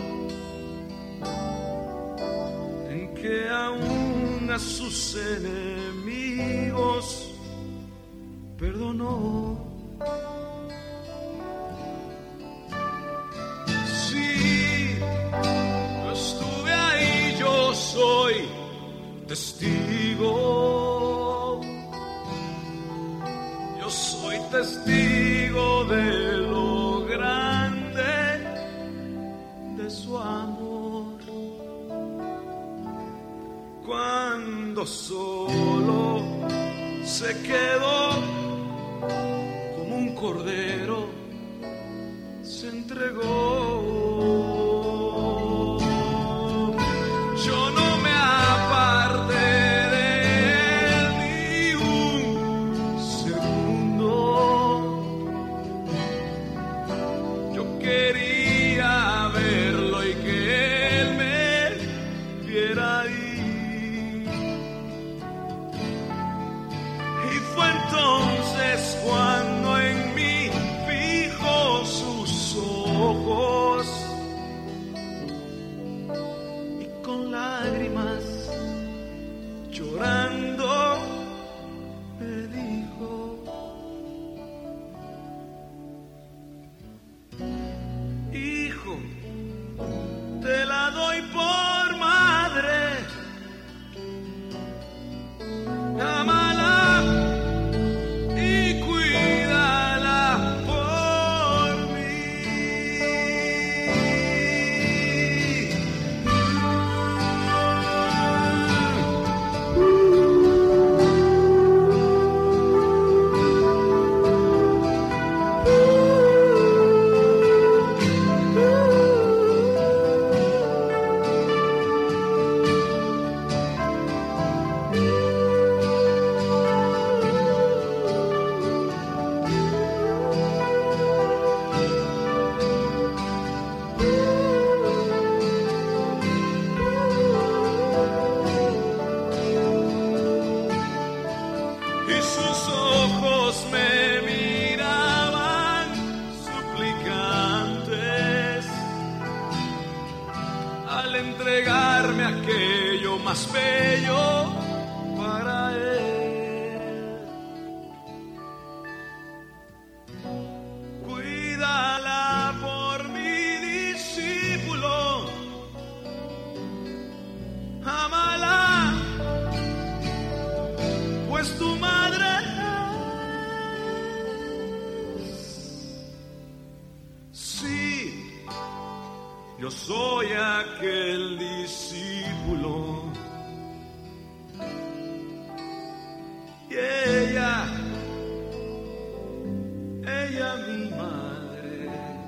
en que aún a sus enemigos perdonó. Sí, yo estuve ahí, yo soy testigo. Yo soy testigo de lo grande de su amor. Cuando solo se quedó como un cordero, se entregó. Yo no me aparté de Él ni un segundo. Yo quería verlo y que Él me viera ahí. Y fue entonces cuando en mí fijó sus ojos y con lágrimas llorando me dijo: hijo, te la doy por madre, ámala y cuídala por mí. Y sus ojos me miraban suplicantes al entregarme aquello más bello para Él. Cuídala por mi discípulo, aquel discípulo. Y ella mi madre,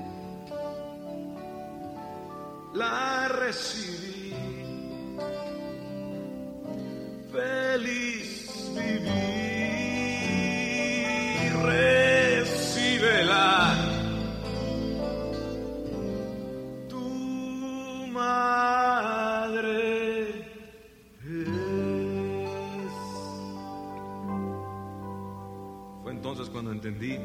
la recibí, feliz viví, recíbela, tu madre es. Fue entonces cuando entendí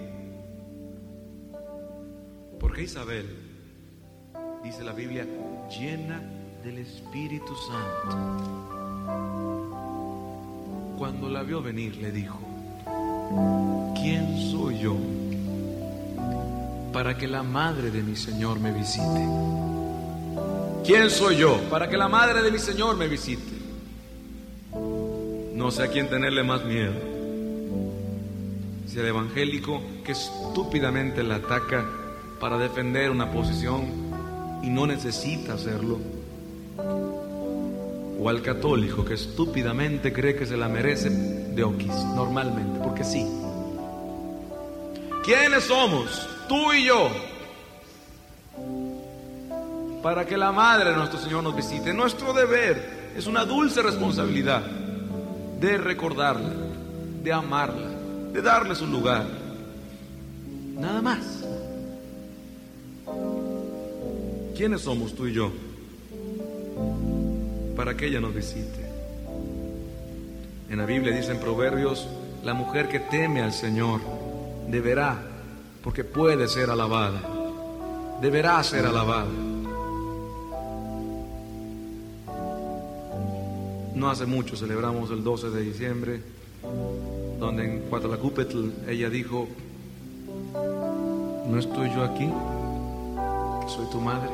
por qué Isabel, dice la Biblia, llena del Espíritu Santo, cuando la vio venir le dijo: ¿quién soy yo para que la madre de mi Señor me visite? ¿Quién soy yo para que la madre de mi Señor me visite? No sé a quién tenerle más miedo, si al evangélico que estúpidamente la ataca para defender una posición y no necesita hacerlo, o al católico que estúpidamente cree que se la merece de oquis, normalmente, porque sí. ¿Quiénes somos, tú y yo, para que la madre de nuestro Señor nos visite? Nuestro deber es una dulce responsabilidad de recordarla, de amarla, de darle su lugar, nada más. ¿Quiénes somos tú y yo para que ella nos visite? En la Biblia dice en Proverbios: la mujer que teme al Señor deberá, porque puede ser alabada, deberá ser alabada. No hace mucho celebramos el 12 de diciembre, donde en Cuatlacúpetl ella dijo: ¿no estoy yo aquí, que soy tu madre?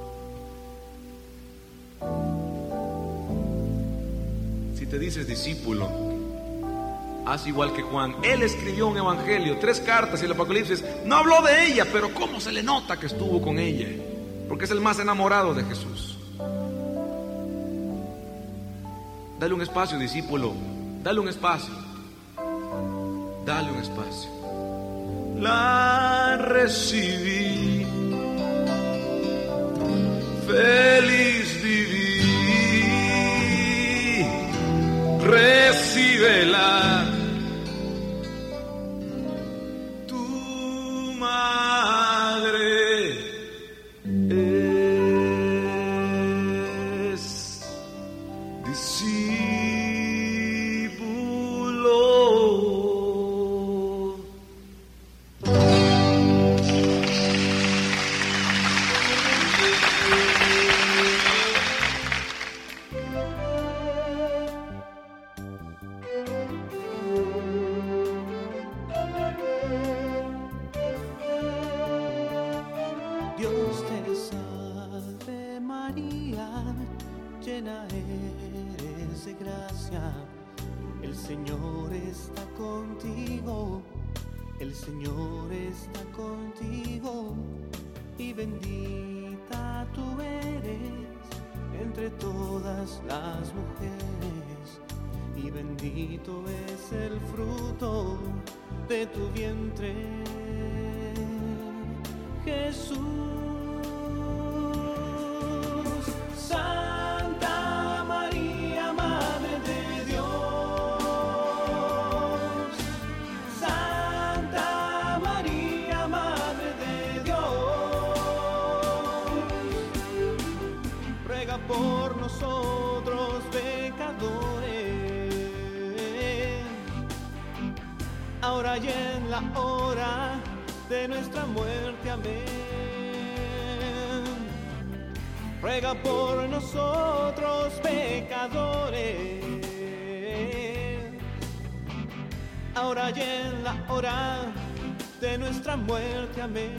Si te dices discípulo, haz igual que Juan. Él escribió un evangelio, 3 cartas, y el Apocalipsis no habló de ella, pero cómo se le nota que estuvo con ella, porque es el más enamorado de Jesús. Dale un espacio, discípulo, dale un espacio, dale un espacio. La recibí, feliz viví, recíbela, tu madre es discípulo. Dios te salve María, llena eres de gracia, el Señor está contigo, el Señor está contigo, y bendita tú eres entre todas las mujeres, y bendito es el fruto de tu vientre, Jesús. Santa María, Madre de Dios. Santa María, Madre de Dios. Ruega por nosotros pecadores, ahora y en la hora de nuestra muerte, amén. Ruega por nosotros pecadores, ahora y en la hora de nuestra muerte, amén.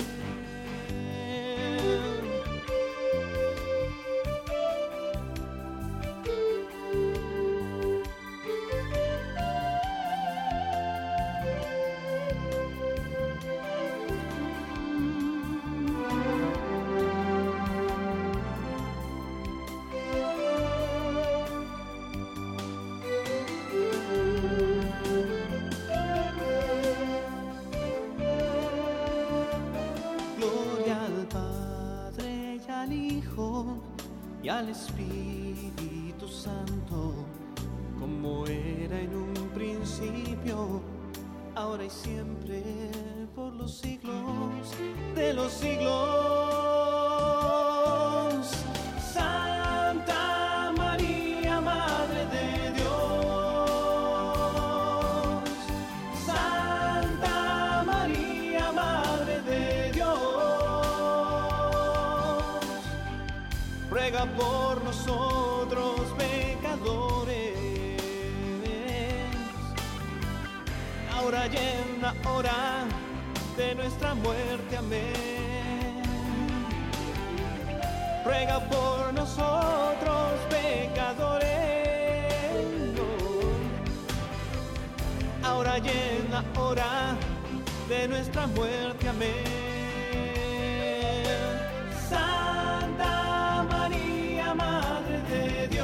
al Espíritu Santo, como era en un principio, ahora y siempre, por los siglos de los siglos. Santa María, Madre de Dios. Santa María, Madre de Dios. Ruega por nosotros pecadores, ahora y en la hora de nuestra muerte. Amén. Ruega por nosotros pecadores, ahora y en la hora de nuestra muerte. Amén. Santa María, Madre de Dios.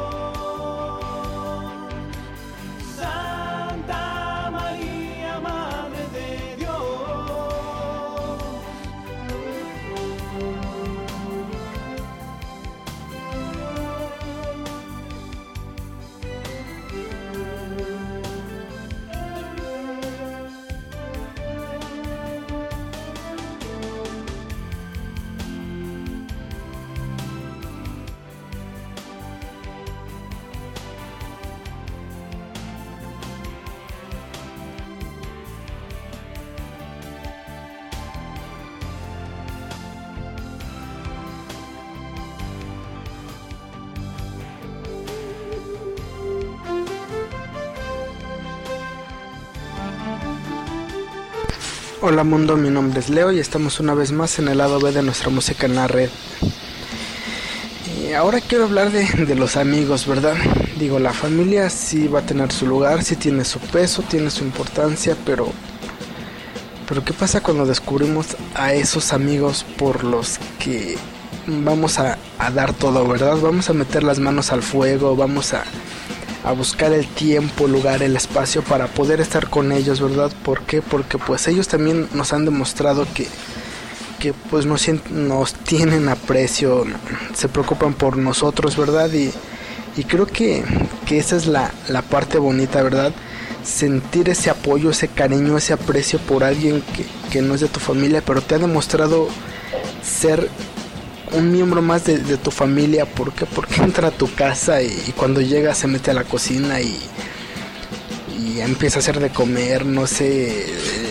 Santa María, Madre de Dios. Hola mundo, mi nombre es Leo y estamos una vez más en el lado B de nuestra música en la red. Y ahora quiero hablar de los amigos, ¿verdad? Digo, la familia sí va a tener su lugar, sí tiene su peso, tiene su importancia, pero ¿qué pasa cuando descubrimos a esos amigos por los que vamos a dar todo, ¿verdad? Vamos a meter las manos al fuego, vamos a buscar el tiempo, el lugar, el espacio para poder estar con ellos, ¿verdad? ¿Por qué? Porque pues ellos también nos han demostrado que pues nos tienen aprecio, se preocupan por nosotros, ¿verdad? Y creo que esa es la parte bonita, ¿verdad? Sentir ese apoyo, ese cariño, ese aprecio por alguien que no es de tu familia, pero te ha demostrado ser un miembro más de tu familia. ¿Por qué? Porque entra a tu casa y cuando llega se mete a la cocina y empieza a hacer de comer, no sé,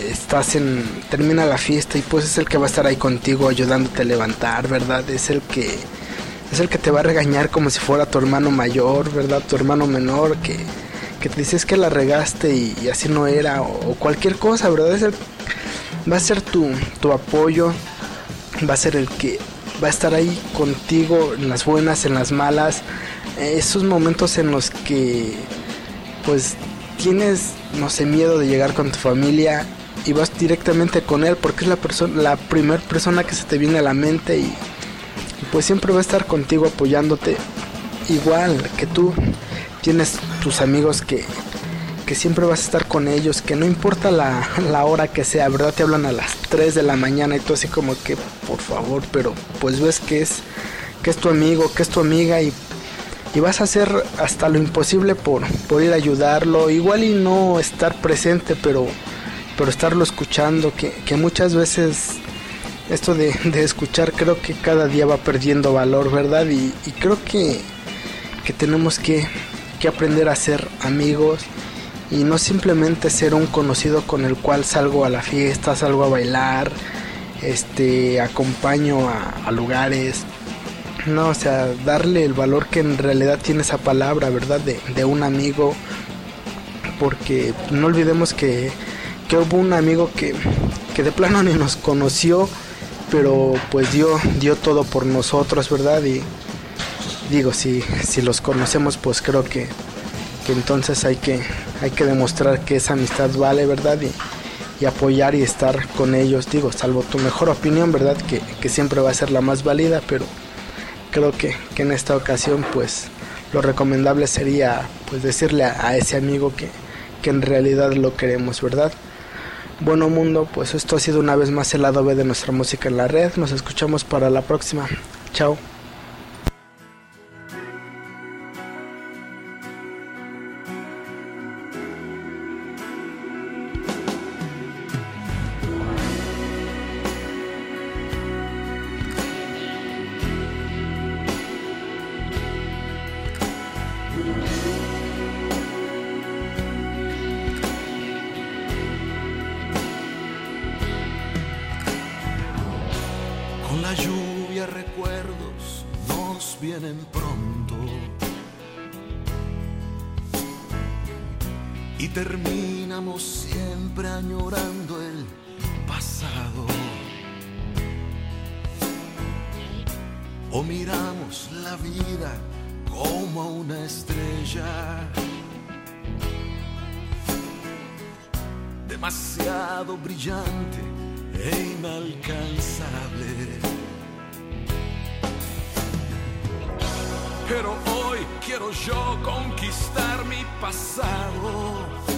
termina la fiesta y pues es el que va a estar ahí contigo ayudándote a levantar, ¿verdad? Es el que te va a regañar como si fuera tu hermano mayor, ¿verdad? Tu hermano menor que te dices que la regaste y así no era, o cualquier cosa, ¿verdad? Va a ser tu apoyo, va a ser el que va a estar ahí contigo en las buenas, en las malas, esos momentos en los que pues tienes, no sé, miedo de llegar con tu familia y vas directamente con él porque es la primera persona que se te viene a la mente y pues siempre va a estar contigo apoyándote, igual que tú tienes tus amigos que siempre vas a estar con ellos, que no importa la hora que sea, ¿verdad? Te hablan a las 3 de la mañana y tú así como que, por favor, pero pues ves que es tu amigo, que es tu amiga y vas a hacer hasta lo imposible por ir a ayudarlo, igual y no estar presente, pero estarlo escuchando, que muchas veces esto de escuchar creo que cada día va perdiendo valor, ¿verdad? Y creo que tenemos que aprender a ser amigos y no simplemente ser un conocido con el cual salgo a la fiesta, salgo a bailar, acompaño a lugares. No, o sea, darle el valor que en realidad tiene esa palabra, ¿verdad? De un amigo, porque no olvidemos que hubo un amigo que de plano ni nos conoció, pero pues dio todo por nosotros, ¿verdad? Y digo, si los conocemos, pues creo que entonces hay que demostrar que esa amistad vale, ¿verdad? Y apoyar y estar con ellos, digo, salvo tu mejor opinión, ¿verdad? Que siempre va a ser la más válida, pero creo que en esta ocasión, pues, lo recomendable sería, pues, decirle a ese amigo que en realidad lo queremos, ¿verdad? Bueno mundo, pues esto ha sido una vez más el lado B de nuestra música en la red. Nos escuchamos para la próxima. Chao. Con la lluvia recuerdos nos vienen pronto y terminamos siempre añorando el pasado. O miramos la vida como una estrella demasiado brillante e inalcanzable. Pero hoy quiero yo conquistar mi pasado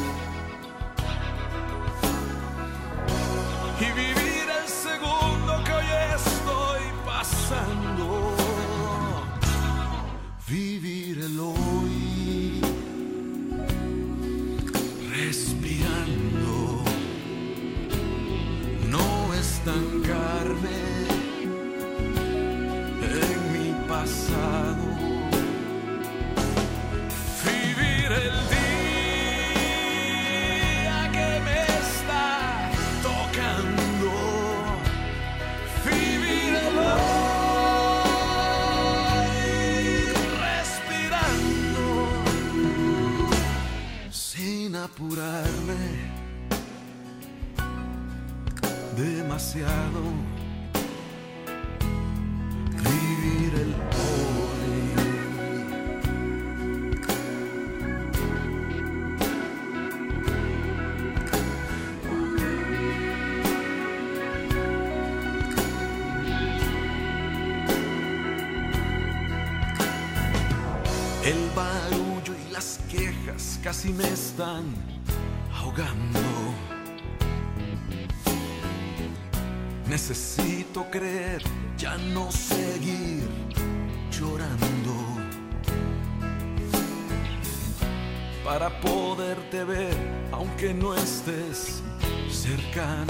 y vivir el segundo que hoy estoy pasando. Vivir el hoy, respirando, no estancarme en mi pasado. Vivir el día que me está tocando. Vivir el hoy, respirando, sin apurarme demasiado. Vivir el hoy. El barullo y las quejas casi me están ahogando. Necesito creer, ya no seguir llorando, para poderte ver aunque no estés cercano,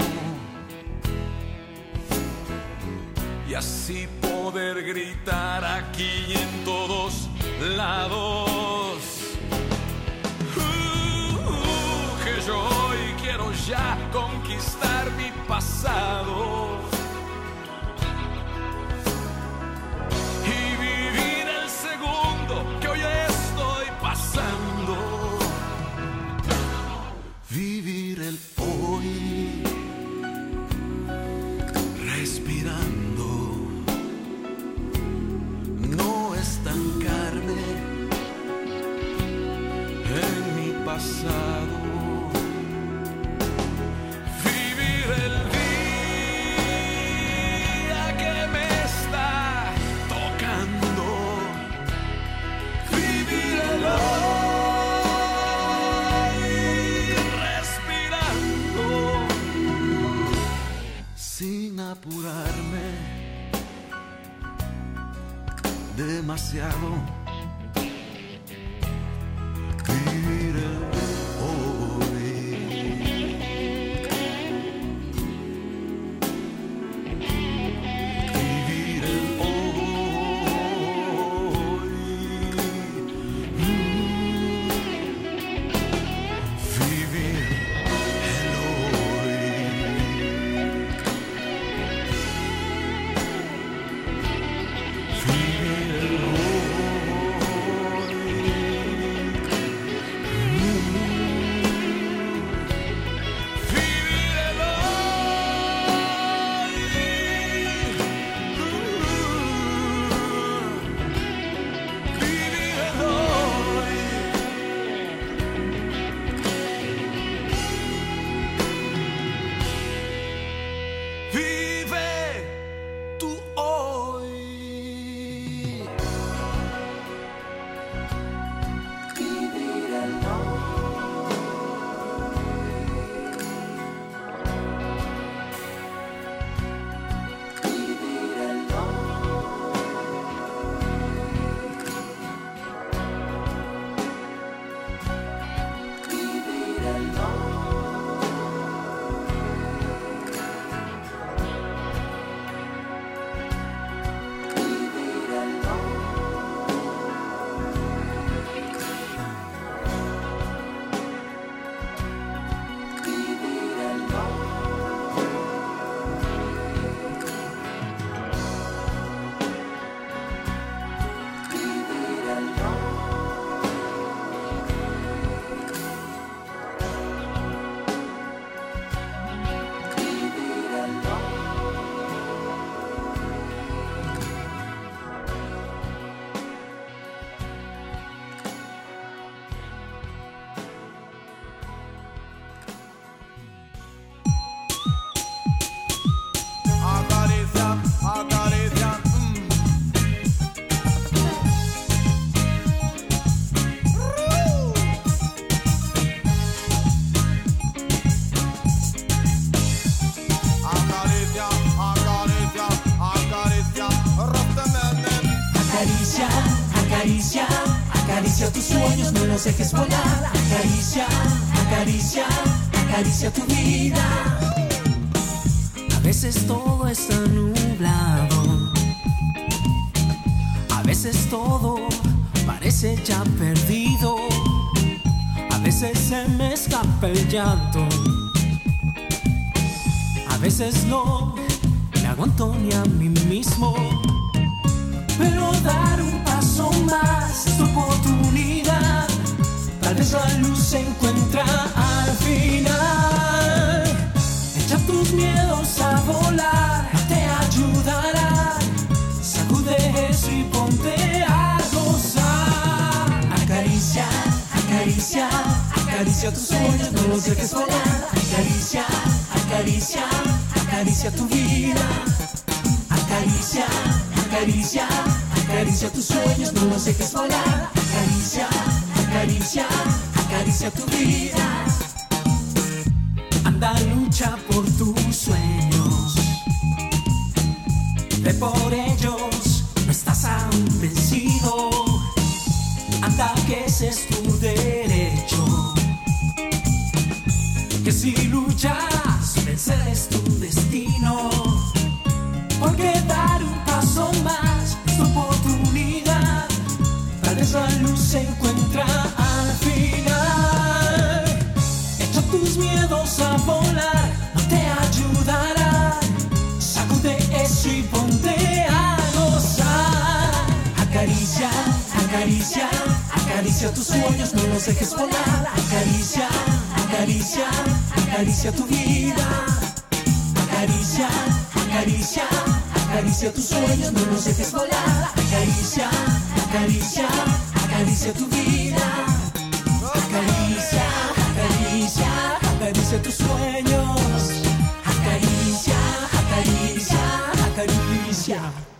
y así poder gritar aquí y en todos lados que yo hoy quiero ya conquistar mi pasado y vivir el segundo que hoy estoy pasando. Vivir el hoy, respirando, no estancarme en mi pasado. Vivir el día que me está tocando. Vivir el hoy, respirando, sin apurarme demasiado. Vivir el hoy. Vivir el hoy. Vivir el hoy. Vivir el hoy. Acaricia tus sueños, no los dejes volar. Acaricia, acaricia, acaricia tu vida. A veces todo está nublado, a veces todo parece ya perdido, a veces se me escapa el llanto, a veces no me aguanto ni a mí mismo, pero dar un paso más es tu oportunidad. Tal vez la luz se encuentra al final. Echa tus miedos a volar, te ayudará. Sacude eso y ponte a gozar. Acaricia, acaricia, acaricia tus sueños, no los dejes volar. Acaricia, acaricia, acaricia tu vida. Acaricia, acaricia, acaricia tus sueños, no los dejes volar. Acaricia, acaricia, acaricia tu vida. Anda, lucha por tus sueños, ve por ellos, no estás aún vencido. Anda, que ese es tu derecho, que si luchas, vencer es tu destino. Porque dar un paso más es tu oportunidad. Tal vez la luz se encuentra al final. Echa tus miedos a volar, no te ayudará. Sacude eso y ponte a gozar. Acaricia, acaricia, acaricia tus sueños, no los dejes volar. Acaricia, acaricia, acaricia tu vida. Acaricia, acaricia, acaricia tus sueños, no los dejes volar. Acaricia, acaricia, acaricia tu vida. Acaricia, acaricia, acaricia tus sueños. Acaricia, acaricia, acaricia.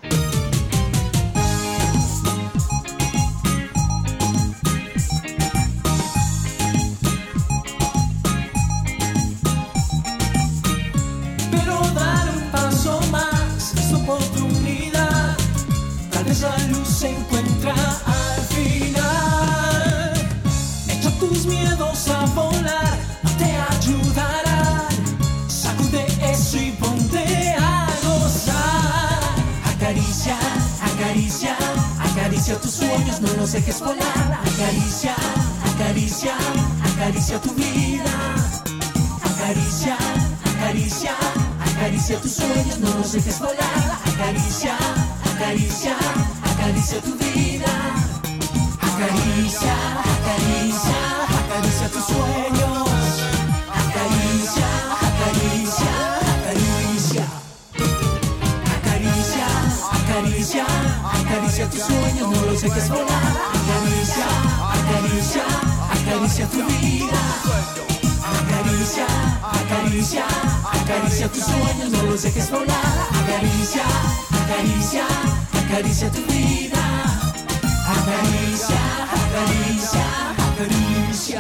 La luz se encuentra al final. Echa tus miedos a volar, no te ayudarán. Sacude eso y ponte a gozar. Acaricia, acaricia, acaricia tus sueños, no los dejes volar. Acaricia, acaricia, acaricia tu vida. Acaricia, acaricia, acaricia tus sueños, no los dejes volar. Acaricia, acaricia, acaricia tu vida. Acaricia, acaricia, acaricia tus sueños. Acaricia, acaricia, acaricia. Acaricia, acaricia, acaricia tus sueños, no los dejes volar. Acaricia, acaricia, acaricia tu vida. Acaricia, acaricia, acaricia tus sueños, no los dejes volar. Acaricia, acaricia, acaricia tu vida. Acaricia, acaricia, acaricia.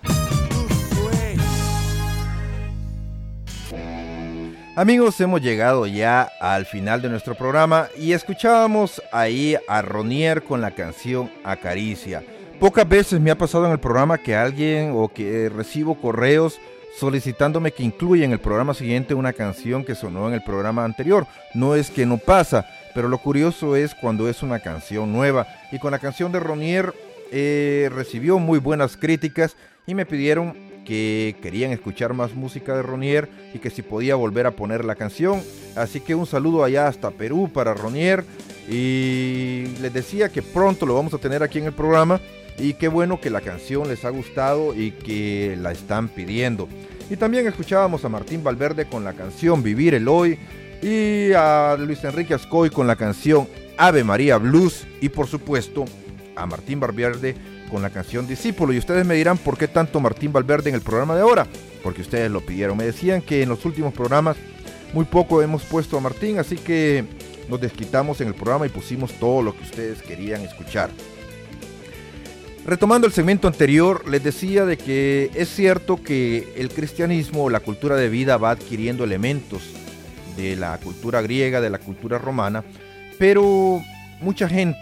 Amigos, hemos llegado ya al final de nuestro programa y escuchábamos ahí a Ronier con la canción Acaricia. Pocas veces me ha pasado en el programa que alguien o que recibo correos solicitándome que incluya en el programa siguiente una canción que sonó en el programa anterior. No es que no pasa, pero lo curioso es cuando es una canción nueva. Y con la canción de Ronier recibió muy buenas críticas y me pidieron que querían escuchar más música de Ronier y que si podía volver a poner la canción. Así que un saludo allá hasta Perú para Ronier y les decía que pronto lo vamos a tener aquí en el programa. Y qué bueno que la canción les ha gustado y que la están pidiendo. Y también escuchábamos a Martín Valverde con la canción Vivir el Hoy. Y a Luis Enrique Ascoy con la canción Ave María Blues. Y por supuesto a Martín Valverde con la canción Discípulo. Y ustedes me dirán por qué tanto Martín Valverde en el programa de ahora. Porque ustedes lo pidieron. Me decían que en los últimos programas muy poco hemos puesto a Martín. Así que nos desquitamos en el programa y pusimos todo lo que ustedes querían escuchar. Retomando el segmento anterior, les decía de que es cierto que el cristianismo o la cultura de vida va adquiriendo elementos de la cultura griega, de la cultura romana, pero mucha gente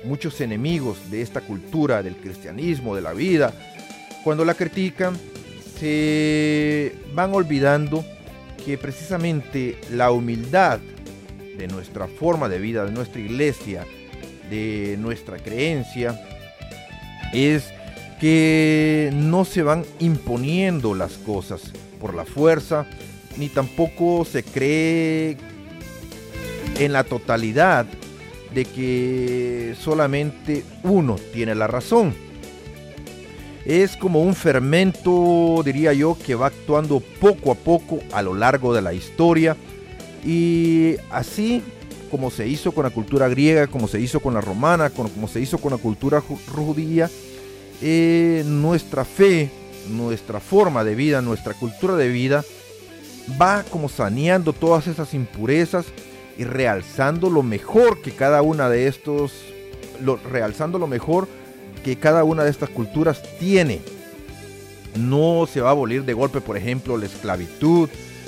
muchos enemigos de esta cultura, del cristianismo, de la vida, cuando la critican, se van olvidando que precisamente la humildad de nuestra forma de vida, de nuestra iglesia, de nuestra creencia, es que no se van imponiendo las cosas por la fuerza, ni tampoco se cree en la totalidad de que solamente uno tiene la razón. Es como un fermento, diría yo, que va actuando poco a poco a lo largo de la historia, y así como se hizo con la cultura griega, como se hizo con la romana, como se hizo con la cultura judía, nuestra fe, nuestra forma de vida, nuestra cultura de vida va como saneando todas esas impurezas y realzando lo mejor que cada una de estos, realzando lo mejor que cada una de estas culturas tiene. No se va a abolir de golpe, por ejemplo, la esclavitud.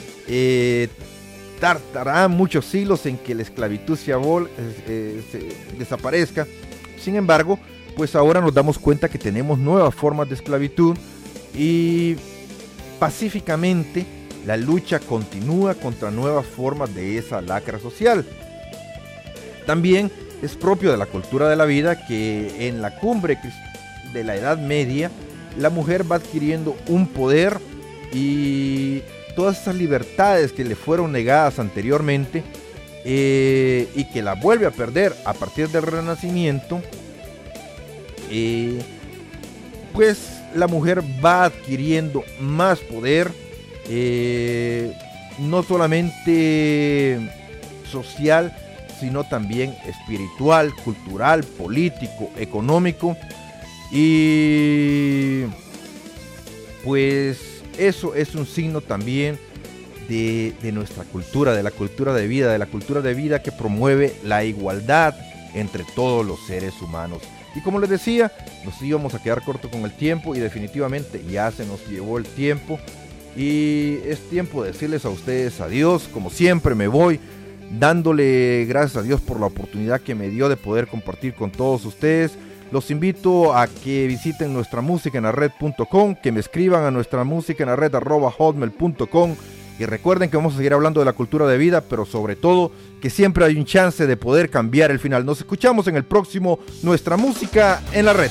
Tardará muchos siglos en que la esclavitud se desaparezca. Sin embargo, pues ahora nos damos cuenta que tenemos nuevas formas de esclavitud, y pacíficamente la lucha continúa contra nuevas formas de esa lacra social. También es propio de la cultura de la vida que en la cumbre de la Edad Media la mujer va adquiriendo un poder, y todas esas libertades que le fueron negadas anteriormente y que la vuelve a perder a partir del Renacimiento, pues la mujer va adquiriendo más poder, no solamente social, sino también espiritual, cultural, político, económico, y pues eso es un signo también de nuestra cultura, de la cultura de vida que promueve la igualdad entre todos los seres humanos. Y como les decía, nos íbamos a quedar corto con el tiempo, y definitivamente ya se nos llevó el tiempo, y es tiempo de decirles a ustedes adiós. Como siempre, me voy dándole gracias a Dios por la oportunidad que me dio de poder compartir con todos ustedes. Los invito a que visiten nuestra música en la red.com, que me escriban a nuestra música en la red @hotmail.com, y recuerden que vamos a seguir hablando de la cultura de vida, pero sobre todo que siempre hay un chance de poder cambiar el final. Nos escuchamos en el próximo Nuestra Música en la Red.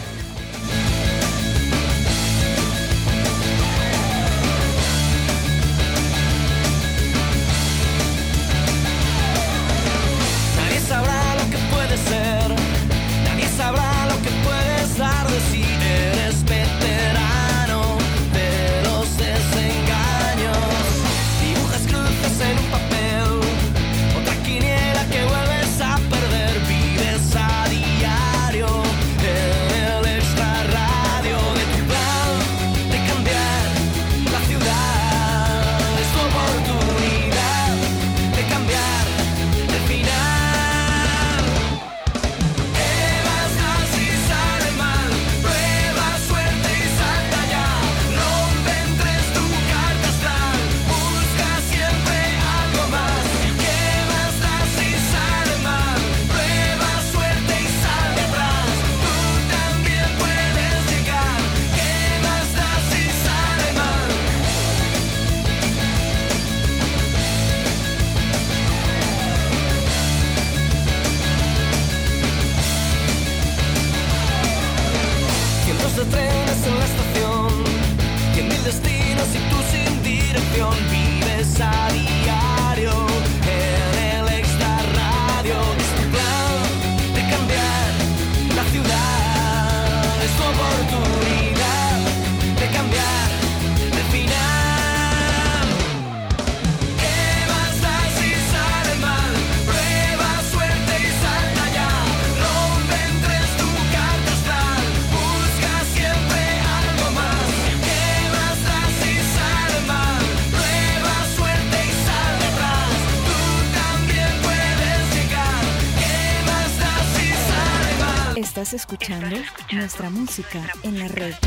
Nadie sabrá lo que puede ser, nadie sabrá lo que puedes dar de si eres veterano de los desengaños. Dibujas cruces en un papel, otra quiniela que vuelves a perder. Vives a diario en el extra radio de tu plan de cambiar la ciudad. Es tu oportunidad de cambiar el final. ¿Qué más da si sale mal? Prueba suerte y salta ya. Rompe en tres tu carta astral, busca siempre algo más. ¿Qué más da si sale mal? Prueba suerte y sal de atrás. Tú también puedes llegar. ¿Qué más da si sale mal? Cientos de trenes en la estación, 100.000 destinos y tú sin dirección. Vives a diario en el extra radio. Es tu plan de cambiar la ciudad. Es tu oportunidad de cambiar el final. ¿Qué más da si sale mal? Prueba suerte y salta ya. Rompe en tres tu carta astral, busca siempre algo más. ¿Qué más da si sale mal? Prueba suerte y sal de atrás. Tú también puedes llegar. ¿Qué más da si sale mal? Estás escuchando Nuestra Música en la Red.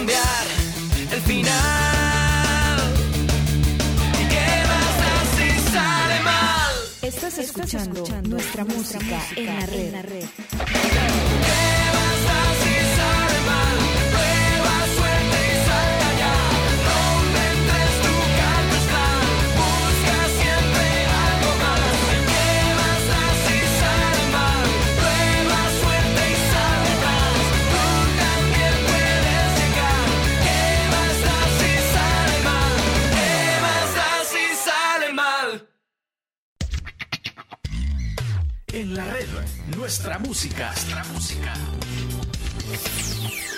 cambiar el final. ¿Y qué más da si sale mal? Estás escuchando nuestra música en la red. ¿Qué más da si sale mal? Prueba suerte y salta ya. Donde entres tu canto está. Busca siempre algo más. ¿Qué más da si sale mal? Prueba suerte y salta atrás. Tú también puedes llegar. ¿Qué más da si sale mal? ¿Qué más da si sale mal? En la red, nuestra música.